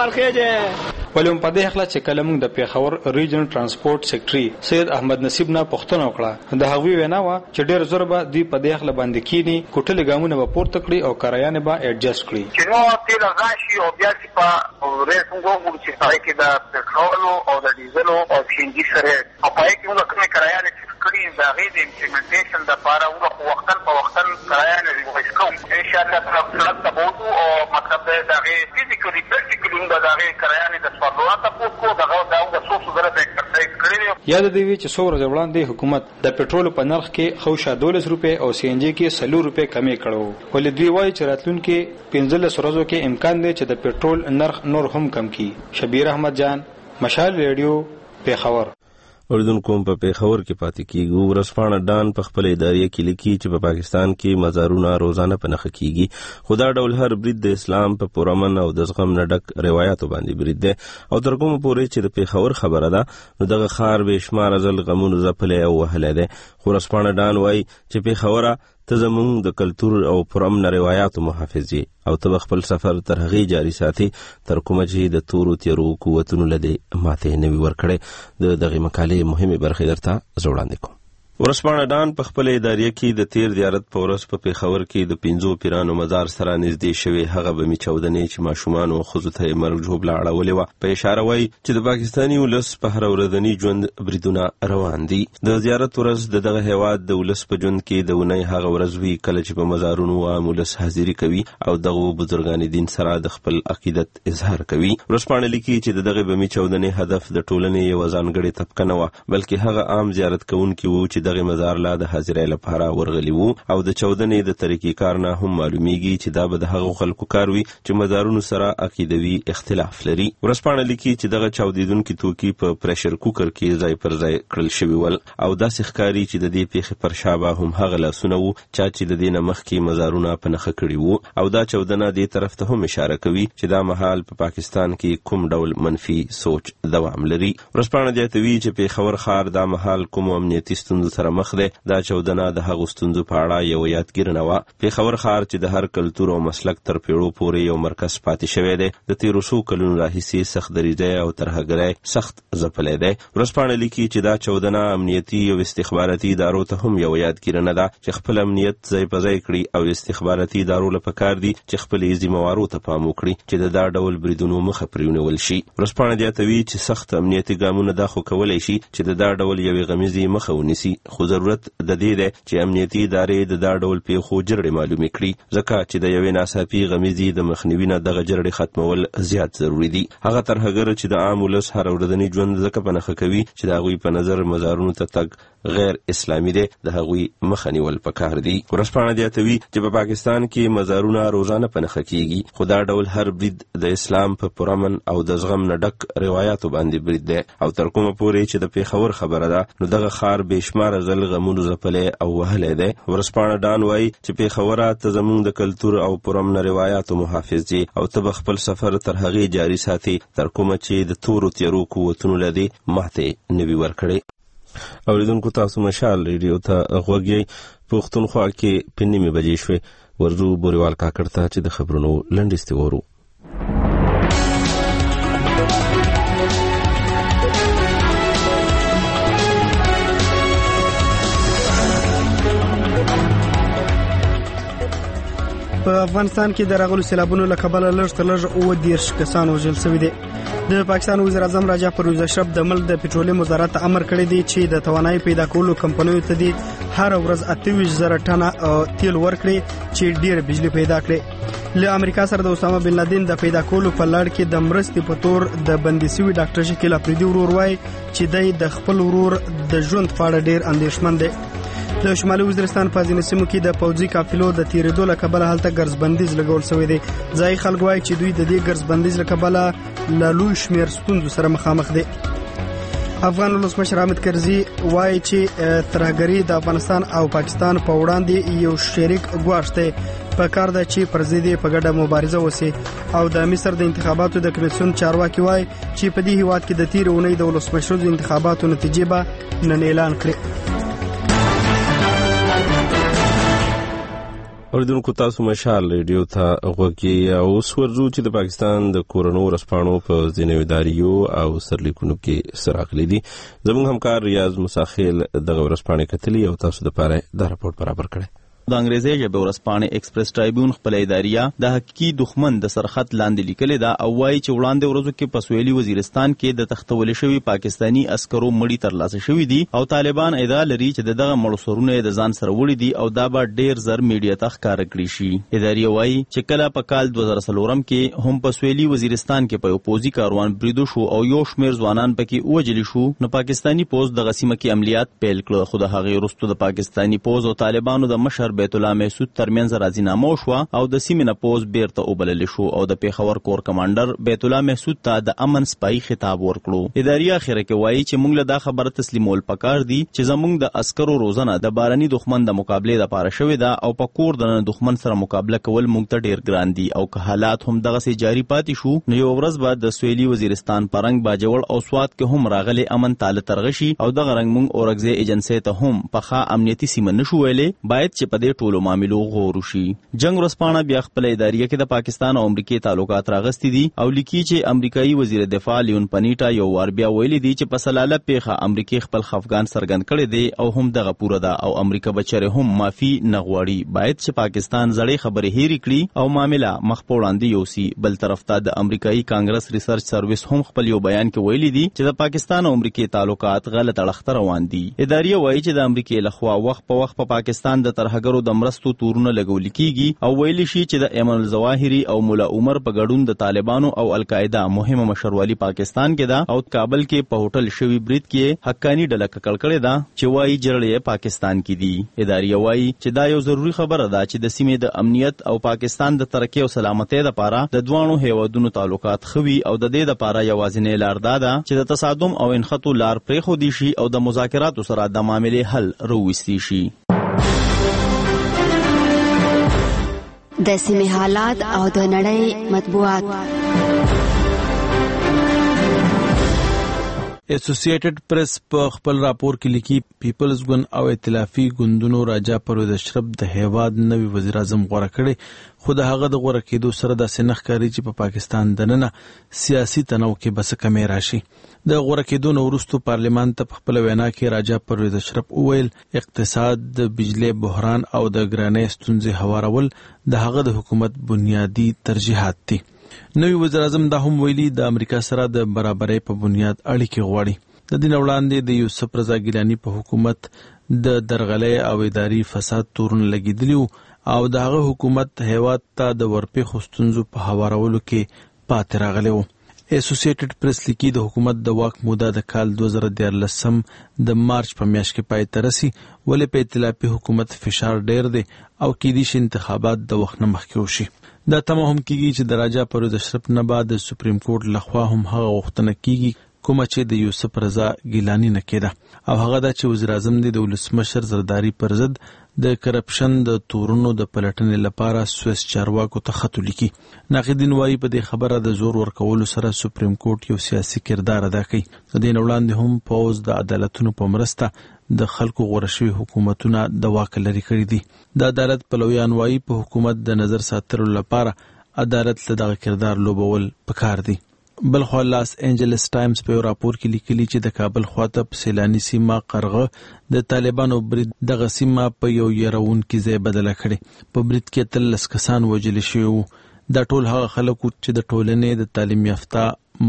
ورخېجه ولوم په دې حق چې کله موږ د پیښور ریجن ترانسپورت سیکریټري سید احمد نصیب نه پوښتنه وکړه د هغوی وینا و چې ډېر زر به دوی په دې حق باندې کینی کوټل ګامونه به پورته کړي او کرایانه به ایڈجسټ کړي چې نو تل غاشي او بیا چې په ریسونګو موږ چې پای کې د پټرول او د ډیزل او سینجی سره په پای کې موږ کومه کرایانه کړي دا غي د امپلیمنټیشن د لپاره موږ وختن په وختن کرایانه ریوایز کوو ان شاء الله په خپل تبوو او مطلب دا غي فزیکلی پریکټیکلی دا غي کرایانه د یاد دی وی چې څو ورځې وړاندې حکومت د پټرول په نرخ کې خوشا دولس روپے او سی ان جی کې سلو روپے کمی کړو، ولې دوی وایي چې راتلونکي پنځلس ورځو کې امکان دی چې د پټرول نرخ نور هم کم کړي. شبیر احمد جان، مشال ریډیو، پیښور. اوریدونکو په پیښور کې پاتې کیږو. ورځپاڼه ډان په خپل ادارې کې لیکي چې په پاکستان کې مزارونه روزانه په نښه کیږي، خو دا ډول هر برید د اسلام په پرامن او د زغم نه ډک روایتو باندې برید دی او تر کومه پورې چې د پیښور خبره ده نو دغه ښار بې شماره ځل غمونو ځپلی او وهلی دی. خو ورځپاڼه ډان وایي چې پیښوره ته زموږ د کلتور او پرامن روایاتو محافظ یې او ته خپل سفر تر هغې جاري ساتي تر کومه چې د تورو تیرو قوتونو له دې ماتې نه وي ورکړې. د دغې مقالې مهمې برخې درته زه وړاندې کوم. ورځپاڼه ډان په خپل ادارې کې د تیر زیارت په ورځ په پیښور کې د پنځو پیرانو مزار سره نږدې شوی هغه بمي چاودنې چې ماشومان او ښځو ته یې مرګ ژوبله اړولې وه په اشاره وایي چې د پاکستاني ولس په هر ورځني ژوند بریدونه روان دي. د زیارت ورځ د دغه هیواد د ولس په ژوند کې د اونۍ هغه ورځ وي کله چې په مزارونو عام ولس حاضري کوي او دغو بزرګان دین سره د خپل عقیدت اظهار کوي. ورځپاڼه لیکي چې د دغه بمي چاودنې هدف د ټولنې یوه ځانګړې طبقه نه وه بلکې هغه عام زیارت کوونکي وو چې دغه مزار لا د حاضرۍ لپاره ورغلي وو او د چاودنې د طریقې کار نه هم معلومیږي چې دا به د هغو خلکو کار وي چې مزارونو سره عقیدوي اختلاف لري. ورځپاڼه لیکي چې دغه چاودیدونکي توکي په پریشر کوکر کې ځای پر ځای کړل شوي ول او داسې ښکاري چې د دې پیښې پر شا به هم هغه لاسونه وو چا چې د دې نه مخکې مزارونه په نښه کړي وو او دا چاودنه دې طرف ته هم اشاره کوي چې دا مهال په پاکستان کې کوم ډول منفي سوچ دوام لري. ورځپاڼه زیاتوي چې پیښور ښار دا مهال کومو امنیتي ستونزو سره مخ دی. دا چودنه د هغو ستونزو په اړه یو یادګیرنه وه. پېښور ښار چې د هر کلتور او مسلک تر پیړو پورې یو مرکز پاتې شوی دی، د تېرو څو کلونو راهیسې سخت دریځی او ترهګرۍ سخت ځپلی دی. ورځپاڼه لیکي چې دا چودنه امنیتي او استخباراتي ادارو ته هم یو یادګیرنه ده چې خپل امنیت ځای په ځای کړي او استخباراتي ادارو له پکار دي چې خپلې ذمهوارو ته پام وکړي چې د دا ډول بریدونو مخه پرې ونیول شي. ورځپاڼه زیاتوي چې سخت امنیتي ګامونه دا خو کولی شي چې د دا ډول یوې غمیزې مخه ونیسي، خو ضرورت د دې دی چې امنیتي ادارې د دا ډول پیښو جرړې معلومې کړي، ځکه چې د یوې ناڅاپي غمیزې د مخنیوي نه دغه جرړې ختمول زیات ضروري دي. هغه ترهګر چې د عام ولس هر ورځنی ژوند ځکه په نښه کوي چې د هغوی په نظر مزارونو ته تګ غیر اسلامي دی، د هغوی مخه نیول پکار دي. ورځپاڼه زیاتوي چې په پاکستان کې مزارونه روزانه په نښه کیږي، خو دا ډول هر برید د اسلام په پرامن او د زغم نه ډک روایاتو باندې برید دی، او تر کومه پورې چې د پېښور خبره ده نو دغه ښار بېشماره ځل غمونو ځپلی او وهلی دی. ورځپاڼه ډان وایي چې پېښوره ته زموږ د کلتور او پرامن روایاتو محافظ دي او ته به خپل سفر تر هغې جاري ساتي تر کومه چې د تورو تیرو قوتونو له دې ماتې نه وي ورکړې. اوریدونکو تاسو مشال ریډیو ته غوږ یئ. پښتونخوا کې په نیمې بجې شوې. ورځو بوریوال کاکړ ته چې د خبرونو لنډیستې وورو. په افغانستان کې د راغلو سیلابونو له کبله لږ تر لږه اووه دېرش کسان وژل شوي دي. د پاکستان وزیر اعظم راجا پرویز اشرف د ملک د پټرولیم وزارت ته امر کړی دی چې د توانایي پیدا کولو کمپنیو ته دي هر ورځ اته ویشت زره ټنه تیل ورکړي چې ډېر بجلی پیدا کړي. له امریکا سره د اسامه بن لادن د پیدا کولو په لړ کې د مرستې په تور د بندي شوي ډاکټر شکیل افریدي ورور وایي چې دی د خپل ورور د ژوند په اړه ډېر اندېښمن دی. د شمالي وزیرستان په ځینو سیمو کې د پوځي قافلو د تیریدو له کبله هلته ګرځبندیز لګول شوی دی. ځایي خلک وایي چې دوی د دې ګرځبندیز له کبله له لوی شمېر ستونزو سره مخامخ دي. افغان ولسمشر حامد کرزي وایي چې ترهګري د افغانستان او پاکستان په وړاندې یو شریک ګواښ دی. په کار ده چې پر ضد یې په ګډه مبارزه وسي. او د مصر د انتخاباتو د کمیسیون چارواکي وایي چې په دې هیواد کې د تېرې اونۍ د ولسمشرو انتخاباتو نتیجې به نن اعلان کړي. اوریدونکو تاسو مشال ریډیو ته غوږ یئ. اوس ورځو چې د پاکستان د کورنو ورځپاڼو په ځینو اداریو او سرلیکونو کې څه راغلي دي. زموږ همکار ریاض مساخیل دغه ورځپاڼې کتلي او تاسو دپاره دا راپورټ برابر کړی. د انګریزي ژبې ورځپاڼې ایکسپریس ټرایبیون خپل اداریه د حقیقي دښمن د سرخط لاندې لیکلې ده او وایي چې وړاندې ورځو کې په سویلي وزیرستان کې د تختول شوي پاکستانی عسکرو مړي ترلاسه شوي دي او طالبان ادعا لري چې دغه مړو سرونه د ځان سره وړي دي او دا به ډیر زر میډیا ته ښکاره کړي شي. اداریه وایي چې کله په کال دوه زره څلورم کې هم په سویلي وزیرستان کې په یو پوځي کاروان بریدو شو او یو شمېر ځوانان پکې ووژل شو، نو پاکستانی پوځ دغه سیمه کې عملیات پیل کړ، خو د هغې وروسته د پاکستانی پوځ او طالبانو د مشر بیت الله محسود ترمنځ راضینامه وشوه او د سیمې نه پوځ بیرته وبلل شو او د پېښور کور کمانډر بیت الله محسود ته د امن سپایي خطاب ورکړو. اداري اخره کې وایي چې موږ له دا خبره تسلیمول پکار دي چې زموږ د عسکرو روزنه د بارني دښمن د مقابلې لپاره شوې ده او په کور د دښمن سره مقابله کول موږ ته ډیر ګران دي او که حالات هم دغه سي جاری پاتې شو نو یو ورځ بعد د سویلي وزیرستان پرنګ باجوړ او سوات کې هم راغلي امن تاله ترغشي او دغه رنګ موږ اورګزي ایجنسی ته هم په ښه امنیتي سیمه نشو ویلې، باید چې په دې ټولو معاملو غور وشي. جنگ ورځپاڼه بیا خپل اداریه کې د پاکستان او امریکای تعلقات راغستې دي او لیکي چې امریکایي وزیر دفاع لیون پنیټا یو وار بیا ویلي دي چې په سلاله پیښه امریکای خپل خفګان څرګند کړی دی او هم دغه پوره ده او امریکا بچره هم معافي نه غواړي. باید چې پاکستان زړې خبرې هېرې کړي او معامله مخ په وړاندې یوسي. بل طرف ته د امریکایي کانګرس ریسرچ سرویس هم خپل یو بیان کې ویلي دي چې د پاکستان او امریکای تعلقات غلط اړخ روان دي. اداریه وایي چې د امریکای لخوا وخت په وخت په پاکستان د ترهګرو د مرستو تورونه لګول کیږي او ویلي شي چې د ایمن الظواهری او مولا عمر په ګډون د طالبانو او القاعده مهمه مشروالي پاکستان کې ده او کابل کې په هوټل شوی برید کې حقانی ډله ککړ کړې ده چې وایي جرړې پاکستان کې دي. اداریه وایي چې دا یو ضروری خبره ده چې د سیمې د امنیت او پاکستان د ترقۍ او سلامتۍ لپاره د دوانو هیوادونو تعلقات خوي او د دې لپاره یوازینۍ لار ده چې د تصادم او انخطو لار پرېښودل شي او د مذاکراتو سره د معاملې حل راوستي شي. د سیمې حالات او د نړۍ مطبوعات. اسوسییټډ پریس په خپل راپور کې لیکي پیپلز ګوند او ائتلافي ګوندونو راجا پرویز اشرف د هیواد نوی وزیر اعظم غوړه کړي، خو د هغه د غوړه کېدو سره داسې نه ښکاري چې په پاکستان دننه سیاسي تنوع کې به څه کمی راشي. د غوړه کېدو نه وروسته پارلمان ته په خپله وینا کې راجا پرویز اشرف وویل اقتصاد، د بجلی بحران او د ګرانۍ ستونزې هوارول د هغه د حکومت بنیادي ترجیحات دي. نوی وزیر اعظم دا هم ویلي د امریکا سره د برابرۍ په بنیاد اړیکې غواړي. د دې نه وړاندې د یوسف رضا ګیلاني په حکومت د درغلۍ او اداري فساد تورونه لګېدلي وو او د هغه حکومت هیواد ته د ورپېښو ستونزو په هوارولو کې پاتې راغلی وو. اسوسییټډ پریس لیکي د حکومت د واک موده د کال دوه زره دیارلسم د مارچ په میاشت کې پای ته رسي، ولې په ائتلافي حکومت فشار ډیر دی او کېدای شي انتخابات د وخت نه مخکې وشي. دا تمه هم کېږي چې د راجا پرویز اشرف نه بعد د سپریم کورټ لخوا هم هغه غوښتنه کېږي کومه چې د یوسف رضا ګیلاني نه کېده، او هغه دا چې وزیر اعظم د ولسمشر زرداری پر ضد د کرپشن د تورونو د پلټنې لپاره سویس چارواکو ته خط ولیکي. ناقدین وایي په دې خبره د زور ورکولو سره سپریم کورټ یو سیاسي کردار ادا کوي. د دې نه وړاندې هم پوځ د عدالتونو په مرسته د خلکو غوره شوي حکومتونه د واک لرې کړي دي. د عدالت پلویان وایي په حکومت د نظر ساتلو لپاره عدالت له دغه کردار لوبول پکار دي. بلخوا لاس انجلس ټایمز په یو راپور کې لیکلي چې د کابل خواته په سیلاني سیمه قرغه د طالبانو برید دغه سیمه په یو یرونکي ځای بدله کړې. په برید کې اتلس کسان وژل شوي وو. دا ټول هغه خلک چې د ټولنې د تعلیم یافته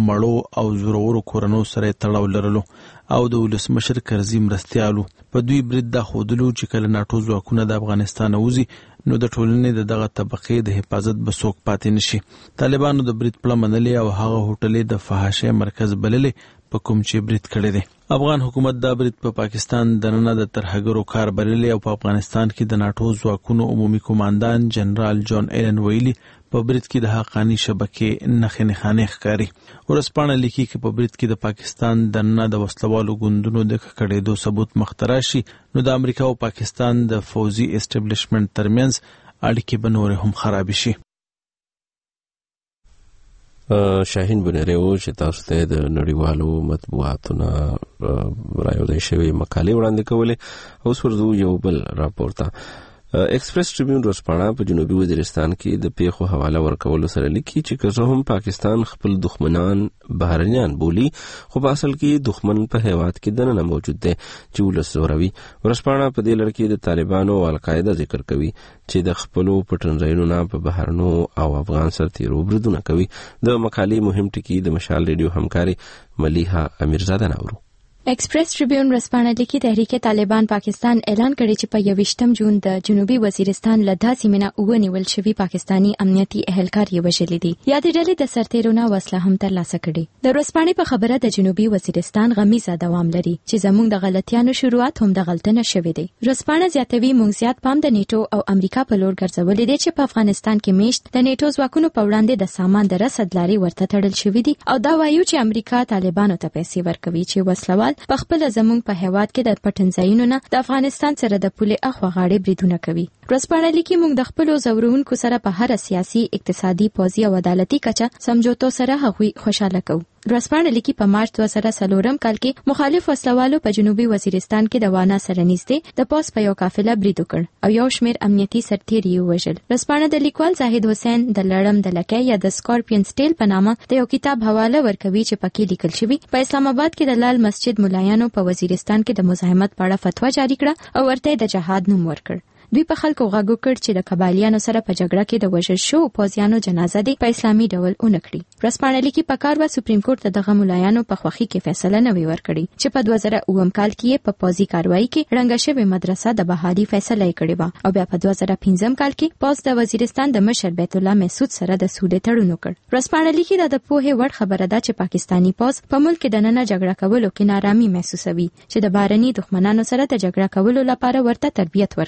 مړو او زورورو کورنو سره تړاو لرلو او د ولسمشر کرزي مرستیالو. په دوی برید دا ښودلو چې کله ناټو ځواکونه د افغانستان وځي نو د ټولنې د دغه طبقې د حفاظت به څوک پاتې نشي. طالبانو د برید پړه منلې او هغه هوټلې د فحاشۍ مرکز بللې په کوم چې برید کړی دی. افغان حکومت دا برید په پاکستان دننه د ترهګرو کار بللې او په افغانستان کې د ناټو ځواکونو عمومي قوماندان جنرال جان ایلن ویلي په برید کې د حقانی شبکې نښې نښانې ښکاري. ورځپاڼه لیکي چې په برید کې د پاکستان دننه د وسلوالو ګوندونو د ککړېدو ثبوت مخته راشي نو د امریکا او پاکستان د فوزي اسټابلیشمنټ ترمنځ اړیکې به نورې هم خراب شي. شاهین بنيري و چې تاسو ته د نړیوالو مطبوعاتونو رايوځای شوی مقالې وړاندې کولې. اوس ورځو یو بل راپور ته. ایکسپریس ټریبیون ورځپاڼه په جنوبي وزیرستان کې د پیښو حواله ورکولو سره لیکي چې که څه هم پاکستان خپل دښمنان بهرنیان بولي خو په اصل کې دښمن په هیواد کې دننه موجود دی چې ولس زوروي. ورځپاڼه په دې لړ کې د طالبانو او القاعده ذکر کوي چې د خپلو پټنځایونو نه په بهرنو او افغان سرتیرو بریدونه کوي. د مقالې مهم ټکي د مشال ریډیو همکاري ملیحه امیرزاده نورو. ایکسپریس ټریبیون ورځپاڼه لیکي تحریک طالبان پاکستان اعلان کړی چې په یوویشتم جون د جنوبي وزیرستان له داسې منه ونیول شوي پاکستانی امنیتي اهلکار یې وژلي دي. یادې ډلې د سرتیرونو وسله هم ترلاسه کړې. د ورځپاڼې په خبره د جنوبي وزیرستان غمیزه دوام لري چې زموږ د غلطیانو شروعات هم د غلطنه شوې دي. ورځپاڼه زیاتوي موږ زیات پام د نیټو او امریکا په لور ګرځولې دي چې په افغانستان کې میشت د نیټو ځواکونو په وړاندې د سامان د رسد لارې ورته تړل شوې دي او دا وایو چې امریکا طالبانو ته پیسې ورکوي چې وسلوال په خپل زموږ په هیواد کې د پټنځایونو نه د افغانستان سره د پولې اخوا غاړې بریدونه کوي. ورځپاڼه لیکي موږ د خپلو زورونکو سره په هر سیاسي، اقتصادي، پوځي او عدالتي کچه سمجوتو سره هغوی خوشاله کوو. ورځپاڼه لیکي په مارچ دوه زره څلورم کال کې مخالف وسلوالو په جنوبي وزیرستان کې د وانا سره نږدې د پوس په یو قافله برید وکړ او یو شمېر امنیتي سرتیر یې وژل. ورځپاڼه د لیکوال زاهد حسین د لړم د لکۍ یا د سکارپین سټیل په نامه د یو کتاب حواله ورکوي چې پکې لیکل شوی په اسلام آباد کې د لال مسجد ملایانو په وزیرستان کې د مزاحمت په اړه فتوا جاری کړه او ورته د جهاد نوم ورکړ. دوی په خلکو غږ وکړ چې د قبایلیانو سره په جګړه کې د وژل شوو پوځیانو جنازه دې په اسلامي ډول ونکړي. ورځپاڼه لیکي په کار و سپریم کورټ ته دغه ملایانو په خوښۍ کې فیصله نه وی ورکړي چې په دوه زره اووم کال کې په پوځي کاروایی کې رنګه شوې مدرسه د بحالي فیصله یې کړې و او بیا په دوه زره پنځم کال کې پوځ د وزیرستان د مشر بیت الله مسعود سره د سولې تړون وکړ. ورځپاڼه لیکي دا د پوهې وړ خبره ده چې پاکستانی پوځ په ملک د نننه جګړه کولو کې نارامي محسوسوي چې د بهرني دښمنانو سره د جګړه کولو لپاره ورته تربیت ورکړل شوې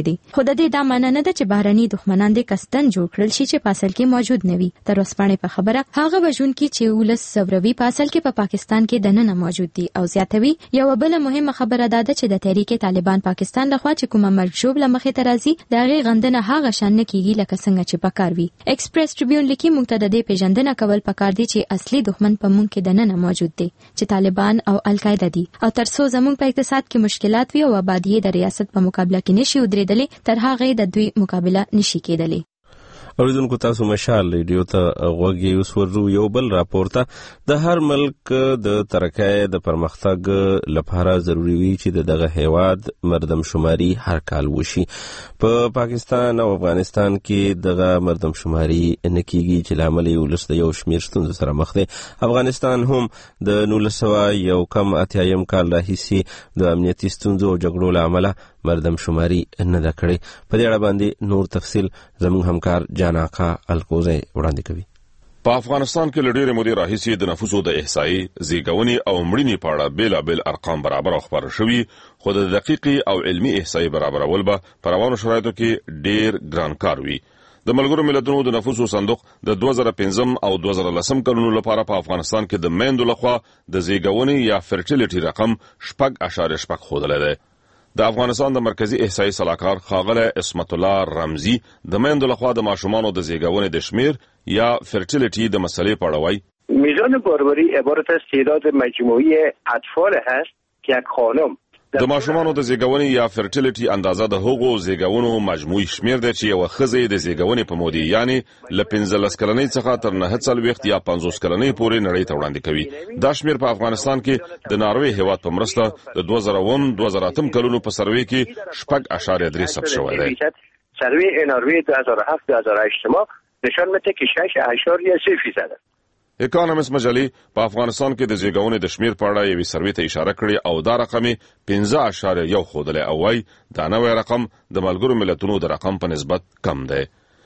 شوې دي. خو د دې دا معنی نه ده چې بهرني دښمنان د کستن جوړ کړل شي چې په اصل کې موجود نه وي. تر اوسپاڼې په خبره هغه وژونکي چې ولس زوروي په اصل کې په پا پاکستان کې دننه موجود دي او زیاتوي. یو بل مهمه خبره ده چې د تحریک طالبان پاکستان لخوا چې کومه مرجوب لمخې ترازی د هغه غندنه هغه شان نه کیږي لکه څنګه چې پکار وي. ایکسپریس ټریبیون لیکي موږ ته د دې پیژندنه کول پکار دي چې اصلي دښمن په موږ کې دننه موجود دي چې طالبان او القاعده دي او تر څو زموږ په اقتصاد کې مشکلات وي او آبادی د ریاست په مقابله کې نشي ودرېدلې تر هغه د دوی مقابله نشي کېدلی. اوریدونکو تاسو مشال ریډیو ته غوږی اوس ورو یو بل راپور ته د هر ملک د ترقۍ د پرمختګ لپاره ضروری وي چې دغه هیواد مردم شماري هر کال وشي. په پاکستان او افغانستان کې دغه مردم شماري نکېږي چې لامل یې ولس د یو شمېر ستونزو سره مخ دی. افغانستان هم د نولس سوه یو کم اتیایم کال راهیسې د امنیتي ستونزو او جګړو له امله مردم شماري نه ده کړې. په دې اړه باندې نور تفصیل زموږ همکار جاناکا الکوزی وړاندې کوي. په افغانستان کې لډېرې مودې راهیسې د نفوسو د احصایې، زیږونې او مړینې په اړه بېلابېل ارقام برابر او خپاره شوي، خو د دقیقې او علمي احصایې برابرول به په روانو شرایطو کې ډېر ګران کار وي. د ملګرو ملتونو د نفوسو صندوق د دوه زره پنځم او دوه زره لسم کلونو لپاره په افغانستان کې د میندو لخوا د زیږونې یا فرټیلیټي رقم شپږ اعشاریه شپږ ښودلی دی. د افغانستان د مرکزی احصایي سلاکار ښاغلی عصمت الله رمزي د میندو لخوا د ماشومانو د زیږونې د شمیر یا فرټیلیټي د مسئله په اړه وایي. میزان باروری عبارت از تعداد مجموعی اطفال هست که یک خانم د ماشومانو د زیږونې یا فرټیلیټي اندازه د هغو زیږونو مجموعي شمیر دی چې یو ښځه د زیږونې په مودې یعنی له پنځلس کلنۍ څخه تر نهه څلوېښت یا پنځوس کلنۍ پورې نړۍ ته وړاندې کوي. دا شمیر په افغانستان کې د ناروې هیواد په مرسته د دوه زره اووم دوه زره اتم کلونو په سروې کې شپږ اعشاریه درې ثبت شوی دی. سروې ناروې دوه زره هفت دوه زره هشت ما نشان میده که شش اعشاریه صفر فیصد. اکانومیست مجلې په افغانستان کې د زیږونې د شمیر په اړه یوې سروې ته اشاره کړې او دا رقم پنځه اعشاریه یو ښودلی او وایي دا نوی رقم د ملګرو ملتونو د رقم په نسبت کم دی.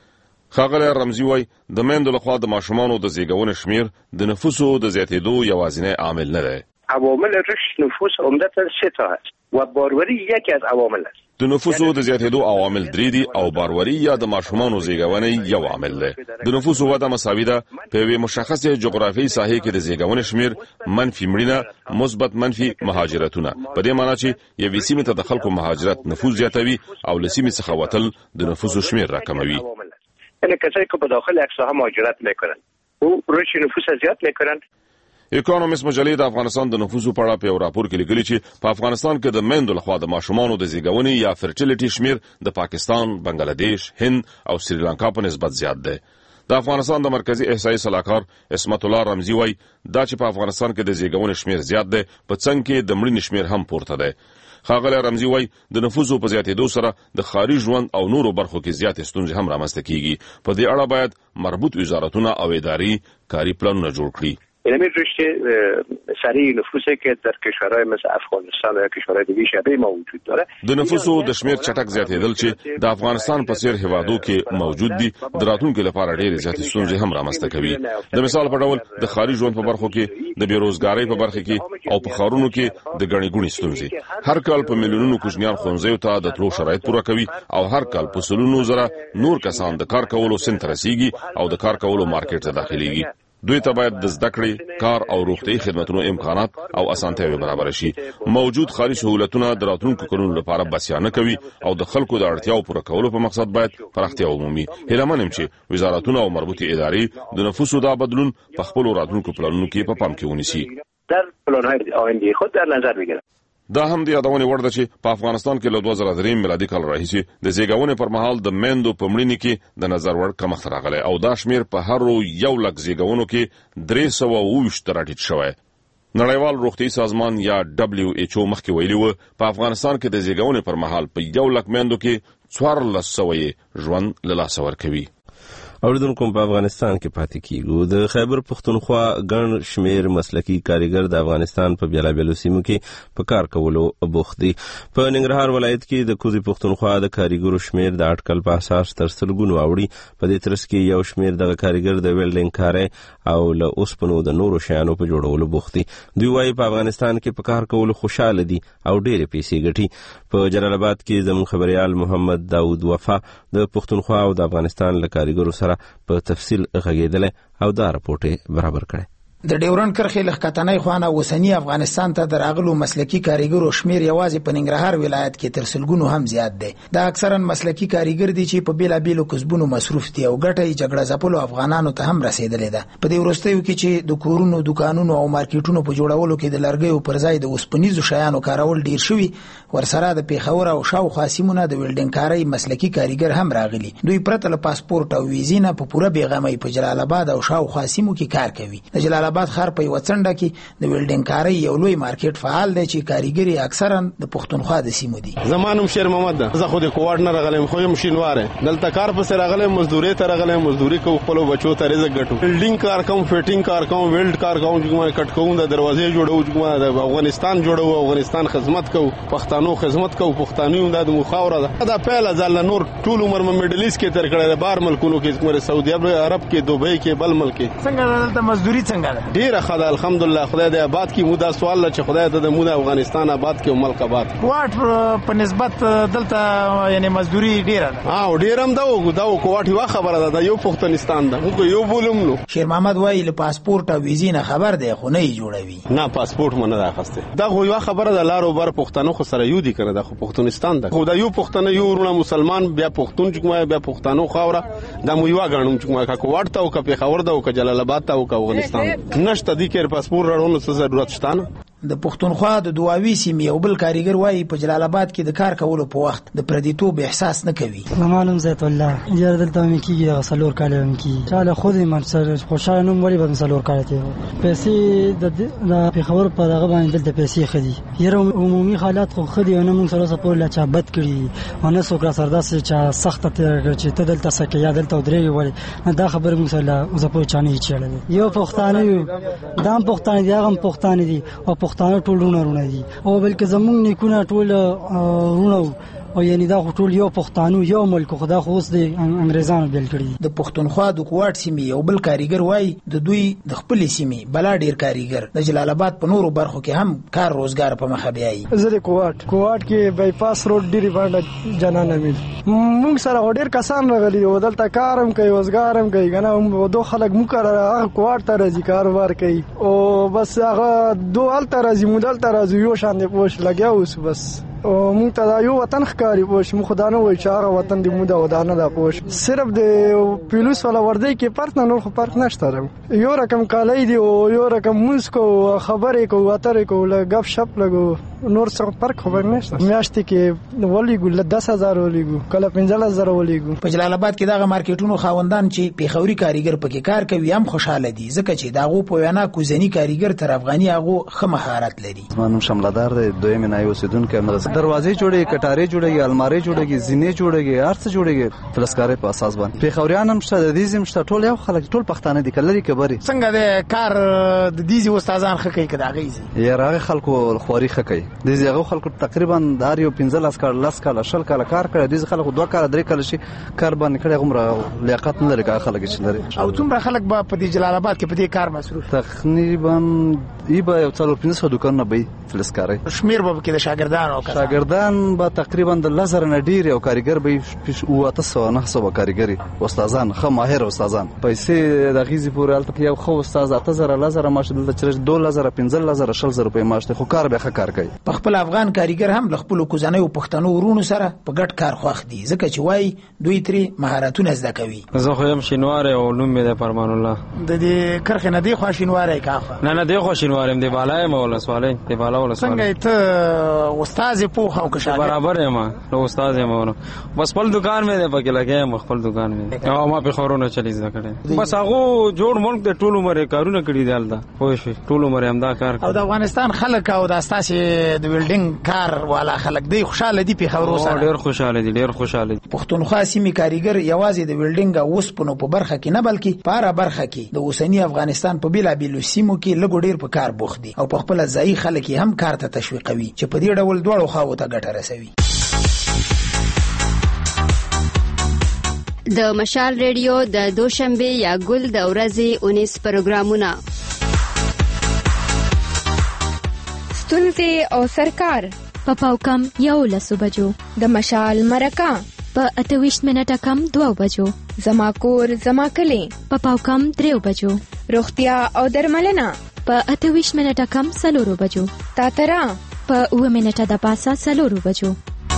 ښاغلی رمزي وایي د میندو لخوا د ماشومانو د زیږونې شمیر د نفوسو د زیاتېدو یوازینی عامل نه دی. عوامل رشد نفوس عمدتاً سه تا است و باروری یکی از عوامل است. د نفوسو د زیاتېدو عوامل درې دي او باروری یا د ماشومانو زیږونې یو عامل دی. د نفوسو وده مساوي ده په یوې مشخصې جغرافیایي ساحې کې د زیږونې شمیر منفي مړینه، مثبت منفي مهاجرتونه، په دې معنی چې یوې سیمې ته د خلکو مهاجرت نفوس زیاتوي او له سیمې څخه وتل د نفوسو شمیر راکموي. یعنی کسایی که به داخل یک ساحه مهاجرت میکنند او رشد نفوس زیاد میکنند. اکانومیست مجلې د افغانستان د نفوسو په اړه په یو راپور کې لیکلي چې په افغانستان کې د میندو لخوا د ماشومانو د زیږونې یا فرټیلیټي شمیر د پاکستان، بنگلادیش، هند او سریلانکا په نسبت زیات دی. د افغانستان د مرکزی احصایي سلاکار عصمت الله رمزي وایي دا چې په افغانستان کې د زیږونې شمیر زیات دی په څنګ کې د مړینې شمیر هم پورته دی. ښاغلی رمزي وایي د نفوسو په زیاتېدو سره د ښاري ژوند او نورو برخو کې زیاتې ستونزې هم رامنځته کیږي. په دې اړه باید مربوط وزارتونه او ادارې کاري پلانونه جوړ کړي. یعنی رشد سریع نفوسی که در کشورهای مثل افغانستان و کشورهای دیگه شبیه ما وجود داره د نفوسو د شمیر چټک زیاتېدل چې د افغانستان په څیر هیوادو کې موجود دي د راتلونکي لپاره ډېرې زیاتې ستونزې هم رامنځته کوي. د مثال په ډول د ښاري ژوند په برخو کې د بیروزګارۍ په برخه کې او په ښارونو کې د ګڼې ګوڼې ستونزې. هر کال په میلیونونو کوچنیان ښوونځیو ته د تلو شرایط پوره کوي او هر کال په سلونو زره نور کسان د کار کولو سن ته رسیږي او د کار کولو مارکیټ ته داخليږي. دوی ته باید د زده کړې، کار او روغتیايي خدماتو امکانات او اسانتیاوې برابر شي. موجود خاري سہولتونه د راتلونکو کلونو لپاره بسیا نه کوي او د خلکو د اړتیاو پوره کولو په مقصد باید پراختیا ومومي. هیله منم چې وزارتونه او مربوطه ادارې د نفوسو دا بدلون په خپل راتلونکو پلانونو کې په پام کې ونیسي. در پلان‌های آینده خود در نظر بگیرند. دا هم د یادونې وړ ده چې په افغانستان کې له دوه زره درې میلادي کال راهیسې د زیږونې پر مهال د میندو په مړینې کې د نظر وړ کمښت راغلی او دا شمیر په هر یو لک زیږونو کې درې سوه اوویشت راټیټ شوی. نړیوال روغتیايي سازمان یا دبلیو ایچ او مخکې ویلي و په افغانستان کې د زیږونې پر مهال په یو لک میندو کې څوارلس سوه ژوند له لاسه ورکوي. اوریدونکو په افغانستان کې پاتې کیږو. د خیبر پختونخوا ګڼ شمیر مسلکي کاریګر د افغانستان په بیلابیلو سیمو کې په کار کولو بوخت دي. په ننګرهار ولایت کې د کوزي پختونخوا د کاریګرو شمیر د اټکل په اساس تر سلګونو اوړي. په دې ترڅ کې یو شمیر د کاریګر د ویلډینګ کاري او له اوسپنو د نورو شیانو په جوړولو بوخت دي. دوی وايي په افغانستان کې په کار کولو خوشاله دي او ډېرې پیسې ګټي. په جلال آباد کې زموږ خبريال محمد داود وفا د پختونخوا او د افغانستان له کاریګرو سره په تفصیل غږېدل او دا راپورټ برابر کړي. د ډیورن کرښې لښکتنۍ خوانه وسنی افغانستان ته دراغلو مسلکی کاریګرو شمیر یوازې په ننګرهار ولایت کې تر سلګونو هم زیات دی. دا اکثرا مسلکی کاریګر دي چې په بیلابیلو کسبونو مصروف دي او ګټه جګړه ځپلو افغانانو ته هم رسیدلې ده. په دې وروستیو کې چې د کورونو دکانونو او مارکیټونو په جوړولو کې د لرګیو پر ځای د اوسپنیزو شیانو کارول ډیر شوي، ورسره د پیښور او شاوخوا سیمونه د ویلډینګ کاري مسلکی کاریګر هم راغلي. دوی پرته له پاسپورت او ویزې نه په پوره بیغمۍ په جلال آباد او شاوخوا سیمو کې کار کوي. د جلال آباد ښار په څنډه کې د ویلډینګ کاري یو لوی مارکیټ فعال دی چې کاریګری اکثرا د پښتونخوا د سیمو دي. زمانم شیر محمد ده، زه خو د کوواډ نه راغلم، خو یم شینواره دلته کار پسې راغلم، مزدوري ته راغلم، مزدوري کوم، خپل بچو ته رزق ګټو، ویلډینګ کار کوم، فټینګ کار کوم، ویلډ کار کوم، جګما کټ کوم، د دروازې جوړو، جګما د افغانستان جوړو، افغانستان خدمت کوو، پښتنو خدمت کوو، پښتانیو د مخاوره ده. دا پهله ځل نور ټول عمر مډلیس کې تر کړه بار ملکونو کې کومه سعودي عرب کې دوبۍ کې بل ملک کې. څنګه دلته مزدوري څنګه ده؟ ډیره خدای الحمدلله، خدای دې آباد کی مودا سوال چې خدای ته د مودا افغانستان آباد کې او ملک آباد. کوټ په نسبت دلته یعنی مزدوري ډیره ده. ها ډیرم دا و دا کوټ یو خبره ده، یو پښتونستان ده، موږ یو بولم نو. شیر محمد وایي له پاسپورت او ویزې نه خبر دی خو نه جوړوي. نه پاسپورت مونږ نه راخسته. دا خو یو خبره ده، لارو بر پښتنو خو سره یو دي کنه، دا خو پښتونستان ده. خو دا یو پښتنه یو ورونه مسلمان بیا پښتون چې بیا پښتنو خاوره دا مو یو غاڼم چې کا کوټ ته او کا پیښور ده او کا جلال آباد ته او کا افغانستان نشته دي کې پاسپورت راوړل څه ضرورت شته نه. د پښتونخوا د دواوی سیمې یو بل کاریګر وایي په جلال آباد کې د کار کولو په وخت د پردیتوب احساس نه کوي. معلوم زیت الله یار دلته مې کیږي سلور کاله مې کی چاله خود من سره خوشاله نوم وړي به سلور کاله ته پیسې د پیښور په دغه باندې دلته پیسې خدي یره عمومي حالات خو خدي او نه مون سره سپور لا چابت کړي او نه سوکرا سرداس چې سخت ته چې ته دلته سکه یا دلته درې وړي دا خبر مون سره زپو چانه چړل یو پښتانه یو دام پښتانه دی هغه پښتانه دي او پښتانه ټول رونه رونه دي او بلکې زمونږ نیکونه ټول رونه او یعنی دا ټول یو پښتانو یو ملک خدا خو اوس د انګریزانو بیل کړی. د پښتونخوا د کوټ سیمې یو بل کاریګر وای د دوی د خپل سیمې بلا ډیر کاریګر د جلال آباد په نورو برخو کې هم کار روزګار په مخه بیاي. زه د کوټ کوټ کې بای پاس روډ ډیری باندې جنانه مل موږ سره ډیر کسان راغلي او دلته کارم کوي روزګارم کوي کنه او دوه خلک مو کار هغه کوټ ته راځي کاروبار کوي او بس هغه دوه الته راځي مودل ته راځي یو شان دی پوښ لګیا اوس بس او مونږ ته دا یو وطن ښکاري پوښ مو خدانه وای چې هغه وطن دی مودا ودانه دا پوښ صرف د پیلوس ولا وردی کې پرت نه نور خو پرت نشته یو رقم کالای دی او یو رقم موسکو خبرې کو واترې کو لګف شپ لګو نور څه فرق خبر نشته. میاشتې کې ولېګو ل دس هزار ولېګو کله پنځه هزار ولېګو. په جلال آباد کې دغه مارکیټونو خاوندان چې پیښوري کاریګر پکې کار کوي هم خوشاله دي ځکه چې داغو په وینا کوزنی کاریګر تر افغاني هغه خه مهارت لري. زمانم شملدار دی دویم نه یو سیدونکو دروازې جوړي کټاري جوړي الماري جوړي زینې جوړي ارڅ جوړي فلسکاري په اساس باندې پیښوریان هم شته د دې زم شته ټول یو خلک ټول پښتانه دي کلري کبري څنګه د کار د دې استادان خکې کدا غيزي یا راغه خلکو خوري خکې د دې خلکو تقریبا دار یو پنځه لاس کار لاس کال شل کال کار کړی د دې خلکو دوه کال درې کال شي کار باندې کړی غوړه لیاقت نه لري کا خلک چې لري او څومره خلک به په جلال آباد کې په دې کار مصروف تقریبا ایبا یو څلور پنځه دکانونه به فلسکاري شمیر به کې د شاګردانو شاګردان به تقریبا د لزر نه ډیر او کاریګر به او تاسو نه حساب کاریګری استادان خو ماهر استادان پیسې د غیزي پورې الته یو خو استاد اته زره لزر ماشه د چرش دوه لزر پنځه لزر شل زره په ماشه خو کار به ښه کار کوي. په خپل افغان کاریګر هم خپل کوزنۍ او پښتنو ورونو سره په ګډ کار خوښ دي ځکه چې وای دوی تری مهارتونه زده کوي. زه خو يم شینوار او نوم مې د فرمان الله د دې کرخ نه دی خو شینوار کافه نه نه دی خو شینوار دې بالای مولا سوالې دې بالا ولا سوالې څنګه ته استاد کې پوهه او کښه برابر یم نو استاد یم نو بس خپل دکان مې ده پکې لګیم خپل دکان مې او ما په خورونه چلی زده کړې بس هغه جوړ ملک د ټولو مره کارونه کړی دی الدا خو شي ټولو مره هم دا کار او د افغانستان خلک او د اساس د ویلډینګ کار والا خلک دی خوشاله دي په خبرو سره ډېر خوشاله دي ډېر خوشاله دي. پښتونخوا سیمې کاریګر یوازې د ویلډینګ او وسپنو په برخه کې نه بلکې په هره برخه کې د اوسنی افغانستان په بیلابیلو سیمو کې لږ ډېر په کار بوخت دي او په خپل ځایي خلک هم کار ته تشویقوي چې په دې ډول دواړو خواو ته ګټه رسوي. د مشال ریډیو د دوشنبه یا ګل د ورځې اونیس پروګرامونه ستونزې او سرکار په پاوکم یو لسو بجو د مشال مرکه په اتویشت منټه کم دوه بجو زما کور زما کلی په پاوکم دریو بجو روغتیا او درملنه په اتویشت منټه کم سلورو بجو تاترا په اوه منټه د پاسه سلورو بجو.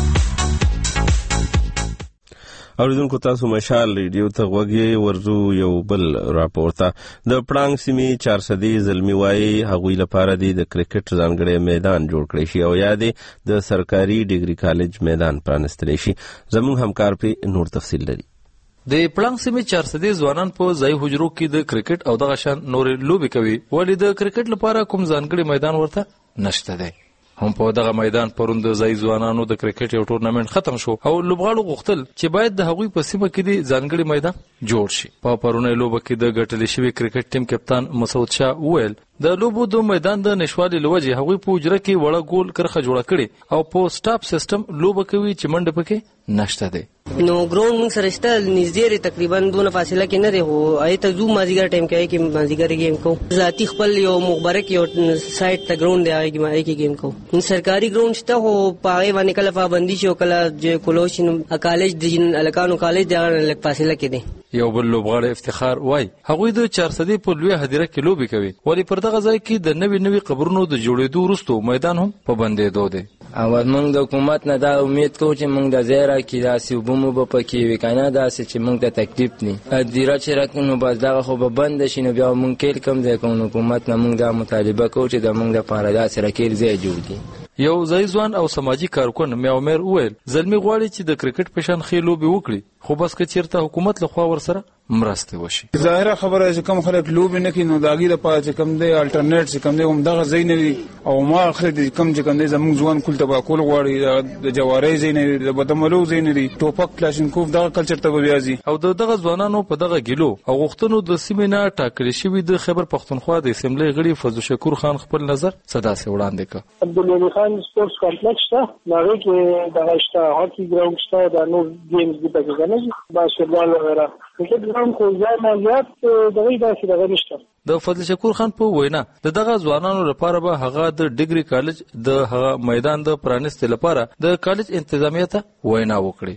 اوریدونکو تاسو مشال ریډیو ته غوږی ورزو یو بل راپورته د پړانګ سیمې چار صدې زلمی وایي هغوی لپاره دی د کرکټ ځانګړی میدان جوړ کړی شي او یا دی د سرکاري ډیګري کالج میدان پرانستلی شي. زموږ همکار په نور تفصیل لري. د پړانګ سیمې چار صدې ځوانان په ځای حجرو کې د کرکټ او دغه شان نورې لوبې کوي ولې د کرکټ لپاره کوم ځانګړی میدان ورته نشته دی. هم په دغه میدان پرون د ځای ځوانانو د کرکټ یو ټورنمنت ختم شو او لوبغاړو غوښتل چې باید د هغوی په سیمه کې د ځانګړي میدان جوړ شي. په پرونی لوبه کې د ګټلې شوي کرکټ ټیم کپتان مسعود شاه وویل د لوبو د میدان د نشوالي لوجې هغوی په حجره کې وړه ګول کرخه جوړه کړې او په سټاپ سیستم لوبه کوي چې منډه پکې نشته دی. نو ګراوند موږ سره شته نږدې تقریبا دونه فاصله کې نه دی خو هغې ته ځو مازدیګر ټایم کې کې مازدیګر گیم کوو ذاتي خپل یو مخبره کې یو سایډ ته ګراوند دی هغې کې گیم کوو. سرکاري ګراوند شته خو په هغې باندې کله پابندي شي او کله کلوز شي نو کالج د هلکانو کالج د هغه لږ فاصله کې دی. یو بل لوبغاړی افتخار وای هغوی د چار صدې په لویه هدیره کې لوبې کوي ولې پر دغه ځای کې د نوي نوي قبرونو د جوړېدو وروسته میدان هم په بندېدو دی. او موږ د حکومت نه دا امید کوو چې موږ د ځای راکړي داسې اوبه مو به پکې وي که نه داسې چې موږ ته تکلیف ني هدیره چې راکړي نو بس دغه خو به بنده شي نو بیا موږ کیل کم ځای کوو. حکومت نه موږ دا مطالبه کوو چې د موږ دپاره داسې راکیل ځای جوړ کړي. یو ځای ځوان او سماجي کارکن میاومیر وویل زلمی غواړي چې د کرکټ په شان ښې لوبې وکړي خو بس که چېرته حکومت لخوا ورسره مرسته وشي. ظاهره خبره چې کوم خلک لوبې نه کوي نو د هغې دپاره چې کوم دی الټرنیټ چې کوم دی همدغه ځای نه وي او هماغه خلک چې کوم چې کوم دی زموږ ځوان کل تباه کول غواړي د جوارۍ ځای نه وي د بدملو ځای نه وي ټوپک کلاشینکوف دغه کلچر ته به بیا ځي. او د دغه ځوانانو په دغه ګیلو او غوښتنو د سیمې نه ټاکلې شوي د خیبر پښتونخوا د اسمبلۍ غړي فضل شکور خان خپل نظر څه داسې وړاندې کړ. عبدالولي خان سپورټس کمپلیکس شته د هغې کې دغه شته هاکي ګراونډ شته د نور ګیمز دي پکې که نه باسکټبال وغیره کرکټ ګراونډ خو ځای نه زیات دغه داسې دغه نشته. د فضل شکور خان په وینا د دغه ځوانانو لپاره به هغه د ډیګري کالج د هغه میدان د پرانستې لپاره د کالج انتظامیه ته وینا وکړي.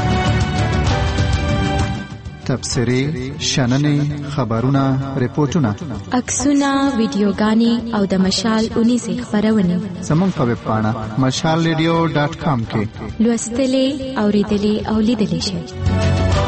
تبصرې، شننې، خبرونه، ریپورتونه، عکسونه، ویډیوګانې او د مشال اونیزې خپرونې زموږ په ویب پاڼه مشال ریډیو ډاټ کام کې لوستلې، اورېدلې او لیدلې شئ.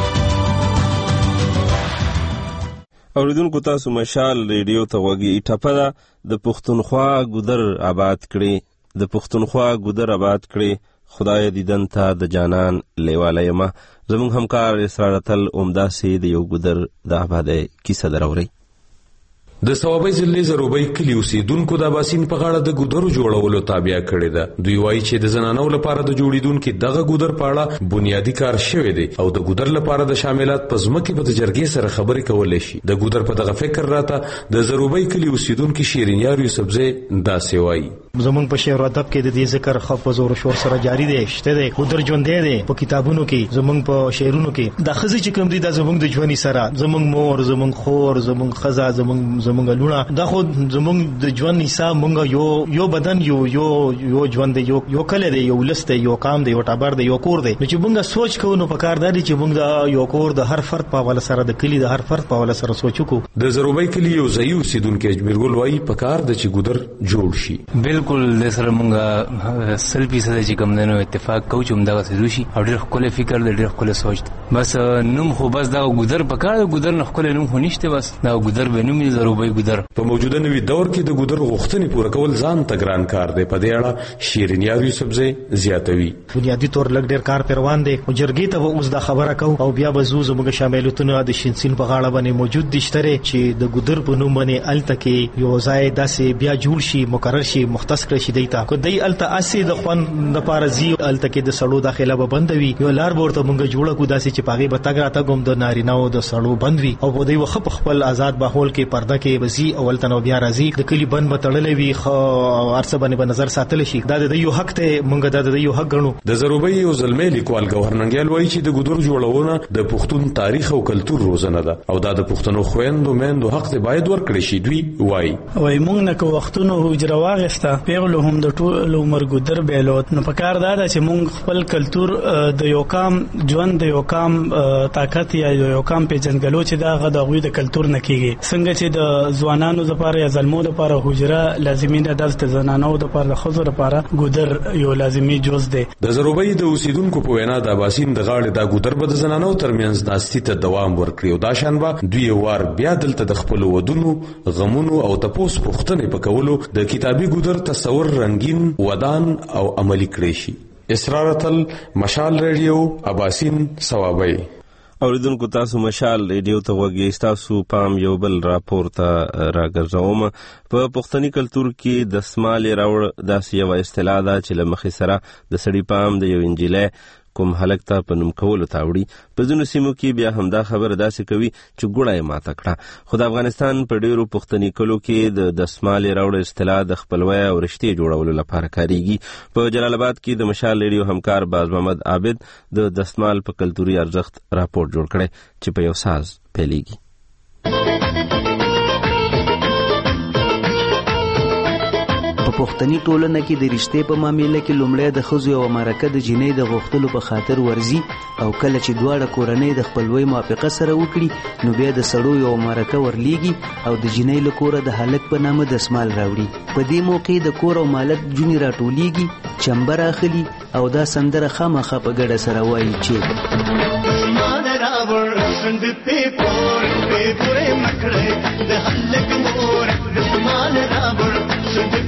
اوریدونکو تاسو مشال ریډیو ته غوږی ټپه ده د پښتونخوا ګودر آباد کړي د پښتونخوا ګودر آباد کړي خدای دیدن ته د جانان لیواله یمه. زموږ همکار اسرار تل عمداسې د یو ګودر د آبادۍ کیسه دراوري. د ثوابي ضلع زروبۍ کلي اوسېدونکو د اباسین په غاړه د ګودرو جوړولو تابع کړې ده. دوی وایي چې د زنانو لپاره د جوړېدونکي دغه ګودر په اړه بنیادي کار شوی دی او د ګودر لپاره د شاملات په ځمکې په د جرګې سره خبرې کولی شي. د ګودر په دغه فکر راته د زروبۍ کلي اوسېدونکي شیرینیار یوسفزی داسې وایي. زمونږ په شعر و ادب کې د دې ذکر خو په زور شور سره جاری دی، شته دی، ګودر ژوندی دی په کتابونو کې، زمونږ په شعرونو کې. د ښځې چې کوم دي دا زمونږ د ژوندي سره، زمونږ مور، زمونږ خور، زمونږ ښځه، زمونږ زمونږ لونه، دا خو زمونږ د ژوند حساب مونږ یو یو بدن یو یو یو ژوند دی، یو یو کلی دی، یو ولس دی، یو قام دی، یو ټبر دی، یو کور دی. نو چې مونږ سوچ کوو نو پکار دا دی چې مونږ د یو کور د هر فرد په حواله سره د کلي د هر فرد په حواله سره سوچ وکړو. د زروبۍ کلي یو ځایي اوسېدونکی اجمیر ګل وایي پکار ده چې ګودر جوړ شي. بالکل د سره مونږ سل فیصده چې کوم دی نو اتفاق کوو چې همدغسې وشي او ډېر ښکلی فکر دی، ډېر ښکلی سوچ دی. بس نوم خو بس دغه ګودر پکار دی، ګودر نه ښکلی نوم خو نشته، بس دغه ګودر به نوم وي زروبۍ روبۍ ګودر. په موجوده نوي دور کې د ګودر غوښتنې پوره کول ځان ته ګران کار دی. په دې اړه شیرینیار یوسفزی زیاتوي. بنیادی تور لګ ډیر کار پروان دی او جرګې ته اوس دا خبره کو او بیا به زو زموږ شاملتونه د شینسین په غاړه باندې موجود دي شتره چې د ګودر په نوم باندې الته کې یو ځای داسې بیا جوړ شي مقرر شي مختص کړي شي دیتا کو دای الته اسی د خوان د پارزي الته کې د سړو داخله به بندوي یو لار ورته مونږ جوړه کو داسې چې پاغي به تګ راته کوم د نارینهو د سړو بندوي او په دې وخت خپل آزاد ماحول کې پرده کې وزي او الته نو بیا راځي د کلی بند بتړلې وي خو ارڅ باندې په نظر ساتل شي دا د یو حق ته مونږ د یو حق غنو. د زروبۍ او زلمې لیکوال ګوهر ننګیال وایي چې د ګودر جوړونه د پښتون تاریخ او کلتور روزنه ده او دا د پښتنو خويندو میندو حق ته باید ورکړي شي. دوی وایي وای مونږ نه کو وختونو هجره واغسته پیغلو هم د ټول عمر ګودر بیلوت نو پکار دا چې مونږ خپل کلتور د یو کام ژوند د یو کام طاقت یا یو کام په جنګلو چې دا غد غوي د کلتور نه کیږي څنګه چې د ځوانانو لپاره یا زلمو لپاره هجره لازمي ده د زنانو لپاره د خزو لپاره ګودر یو لازمي جز دی. د زروبۍ د اوسیدونکو په وینا د اباسین د غاړې د ګودر به د زنانو ترمنځ ناستي ته دوام ورکړي او دا شانبه دوی وار بیا دلته د خپل ودونو غمونو او تپوس پوښتنې په کولو د کتابي ګودر تصور رنگین ودان او عملی کړی شي. اسرارتل مشال ریډیو اباسین ثوابي. اوریدونکو تاسو مشال ریډیو ته وګورئ. تاسو پام یو بل راپور ته راګرځوم. په پښتني کلتور کې د سمال راوړ داسې یو اصطلاح ده چې له مخې سره د سړي پام د یو انجیلې کوم هلک ته په نوم کولو تاوړي. په ځینو سیمو کې بیا همدا خبره داسې کوي چې ګوړه یې ماته کړه. خو د افغانستان په ډیرو پښتني کلو کې د دسمال راوړ اصطلاح د خپلوۍ او رشتې جوړولو لپاره کاریږي. په جلال آباد کې د مشال ریډیو همکار باز محمد عابد د دسمال په کلتوري ارزښت راپور جوړ کړي چې په یو ساز پیلېږي. په پښتني ټولنه کې د رشتې په معاملې کې لومړی د ښځو یوه مرکه د جینۍ د غوښتلو په خاطر ورځي او کله چې دواړه کورنۍ د خپلوۍ موافقه سره وکړي نو بیا د سړو یوه مرکه ورلیږي او د جینۍ له کوره د هلک په نامه دسمال راوړي. په دې موقع د کور او مالک جونې راټولیږي چمبه راخلي او دا سندره خامخا په ګډه سره وایي چې دسمال راوړ شند په پور په پورې مکړې د هلک مور دسمال راوړ شند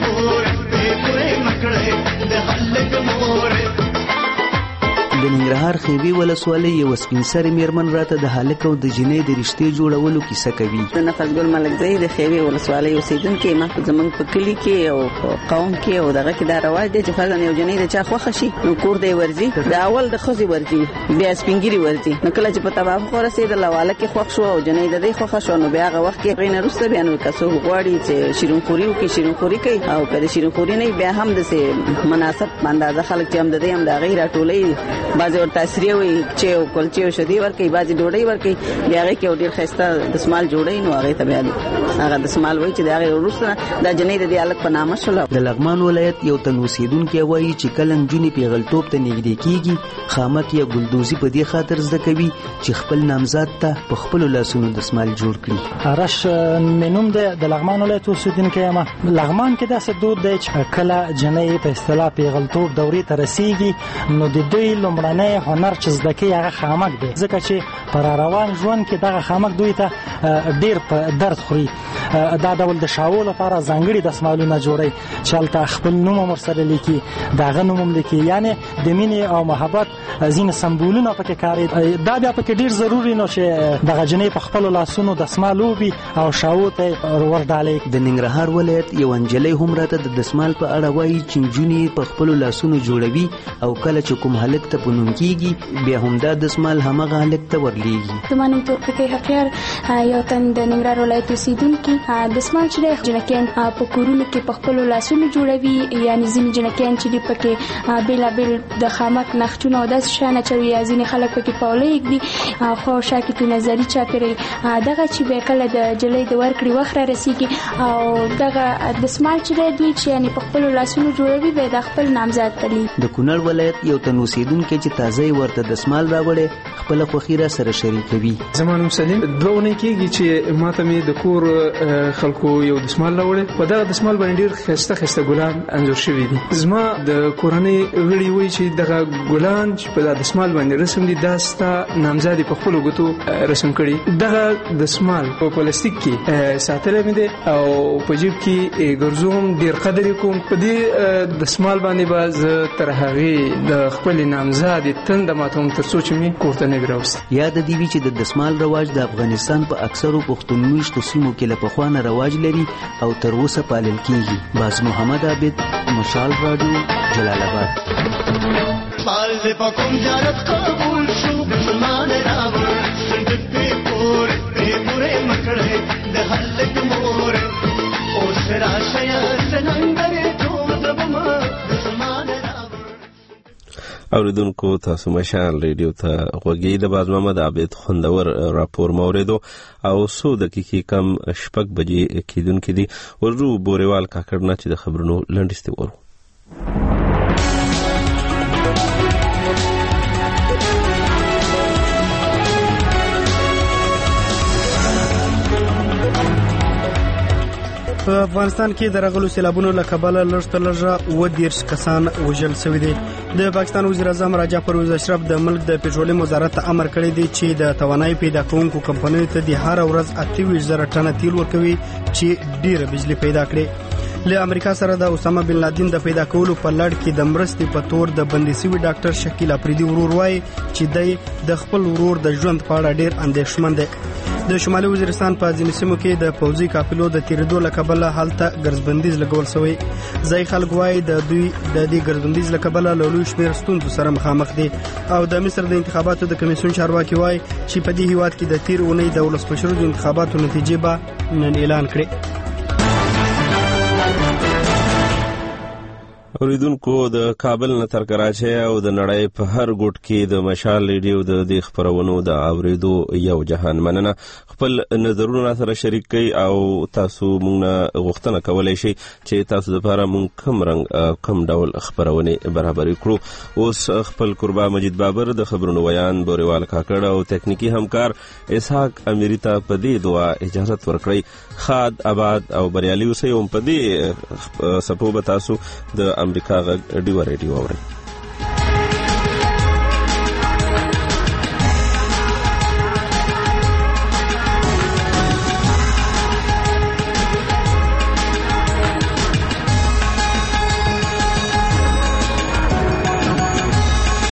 د ننګرهار خیوي ولسوالۍ یو سپین سرې میرمن راته د هلک او د جینۍ د رشتې جوړولو کیسه کوي. زه نفس ګل ملکزی د خیوي ولسوالۍ اوسیدونکې یم. زموږ په کلي کې او قوم کې او دغه کې دا رواج دی چې فرضاً یو جینۍ د چا خوښه شي نو کور دی ورځي د اول د ښځې ورځي بیا سپین ږیري ورځي. نو کله چې په توافق ورسېدل او هلک یې خوښ شو او جینۍ د دې خوښه شوه نو بیا هغه وخت کې هغې نه وروسته بیا نو که څوک غواړي چې شیرینخوري وکړي شیرینخوري کوي او که د شیرینخوري نه بیا هم داسې مناسب په اندازه خلک چې هم د دې هم د هغې راټولوي. بعضې ورته عصري وي چې او کلچې او شدي ورکوي بعضې ډوډۍ ورکوي بیا هغې کې یو ډېر ښایسته دسمال جوړوي نو هغې ته بیا هغه دسمال وایي چې د هغې وروسته دا جنۍ د دې هلک په نامه شوله. د لغمان ولایت یو تن اوسیدونکی وایي چې کله نجونې پیغلتوب ته نږدې کېږي خامک یا ګلدوزي په دې خاطر زده کوي چې خپل نامزاد ته په خپلو لاسونو دسمال جوړ کړي. آرش مې نوم دی د لغمان ولایت اوسیدونکی یم. لغمان کې داسې دود دی چې کله جنۍ په اصطلاح پیغلتوب دورې ته رسېږي نو د دوی لومړنی هنر چې زده کوي هغه خامک دی ځکه چې په راروان ژوند کې دغه خامک دوی ته ډېر په درد خوري. دا ډول د شاو لپاره ځانګړي دسمالونه جوړوي چې هلته خپل نوم هم ورسره لیکي د هغه نوم هم لیکي یعنې د مینې او محبت ځینې سمبولونه پکې کاري. دا بیا پکې ډېر ضروري نو چې دغه جنۍ په خپلو لاسونو دسمال ووبي او شاو ته ورډالي. د ننګرهار ولایت یو نجلۍ هم راته د دسمال په اړه وایي چې نجونې په خپلو لاسونو جوړوي او کله چې کوم هلک ته په نوم کېږي بیا همدا دسمال همغه هلک ته ورلیږي. زما نوم تورپیکۍ حقیار یو تن د ننګرهار ولایت اوسیدونکي. دسمال چې دی جنکیان په کورونو کې په خپلو لاسونو جوړوي یعنې ځینې جنکیان چې دي پکې بېلابېل د خامک نقشونه او داسې شیان اچوي یا ځینې خلک پکې پاوله ږدي خو شاکې په نظري چاپېریال دغه چې بیا کله د جلۍ د ورکړې وخت را رسېږي او دغه دسمال چې دی دوی چې یعنې په خپلو لاسونو جوړوي بیا د خپل نامزاد ته لیږي. د کونړ ولایت یو تن اوسیدونکی چې تازه یې ورته دسمال راوړی خپله خوښي را سره سره شریکوي. زما نوم سلیم. دوه اونۍ کېږي چې ماته مې د کور خلکو یو دسمال راوړی. په دغه دسمال باندې ډېر ښایسته ښایسته ګلان انځور شوي دي. زما د کورنۍ غړي وایي چې دغه ګلان چې په دغه دسمال باندې رسم دي دا ستا نامزادې په خپلو ګوتو رسم کړي. دغه دسمال په پلاستیک کې ساتلی مې دی او په جیب کې ګرځوم. ډېر قدر یې کوم. په دې دسمال باندې به زه تر هغې د خپلې نامزادې تنده ماتوم تر څو چې مې کور ته نه وي راوستې. یاد دې وي چې د دسمال رواج د افغانستان په اکثرو پښتون میشتو سیمو کې له پخوا نه رواج لري او تر اوسه پالل کېږي. باز محمد عابد، مشال راډیو، جلال آباد. مال دې په کوم جارت قبول شو مسلمان راوړ سندت په پور دې پورې مکړې د حلق مور او سرا شیا سنندرې ټول دبم مسلمان اوریدونکو تاسو مشال ریډیو ته غوږی. د باز محمد عابد خوندور راپور موریدو او څو دقیقې کم شپږ بجې کېدونکې دي. ورو بوریوال کاکړ نه چې د خبرونو لنډیستې ورو. په افغانستان کې د راغلو سیلابونو له کبله لږ تر لږه اووه دېرش کسان وژل شوي دي. د پاکستان وزیر اعظم راجا پرویز اشرف د ملک د پټرولیم وزارت ته امر کړی دی چې د توانایي پیدا کوونکو کمپنیو ته د هر ورځ اته ویشت زره ټنه تیل ورکوي چې ډیره بجلی پیدا کړي. له امریکا سره د اسامه بن لادن د پیدا کولو په لړ کې د مرستې په تور د بندي شوي ډاکټر شکیل افریدي ورور وایي چې دی د خپل ورور د ژوند په اړه ډیر اندېښمن دی. د شمالي وزیرستان په ځینې سیمو کې د پوځي قافلو د تیریدو له کبله هلته ګرځبندیز لګول شوی. ځای خلک وایي د دوی د دې ګرځبندیز له کبله له لوی شمېر ستونزو سره مخامخ دي. او د مصر د انتخاباتو د کمیسیون چارواکي وایي چې په دې هیواد کې د تیر اونۍ د ولسمشرو د انتخاباتو نتیجې به نن اعلان کړي. اوریدونکو د کابل نه تر کراچۍ او د نړۍ په هر ګوټ کې د مشال ریډیو د دې خبرونو د اوریدو یو جهان مننه. خپل نظرونه سره شریک کړئ او تاسو موږ غوښتنه کولای شئ چې تاسو لپاره موږ کوم رنګ کوم ډول خبرونه برابر کړو. اوس خپل قربا مجید بابر د خبرونو ویان بوریوال کاکړ او تکنیکی همکار اسحاق امیری ته په دې دعا اجازه ورکړئ. خاد آباد او بریالي اوسئ. په دې سپو به تاسو د امریکا غږ ډیو ریډیو اورئ.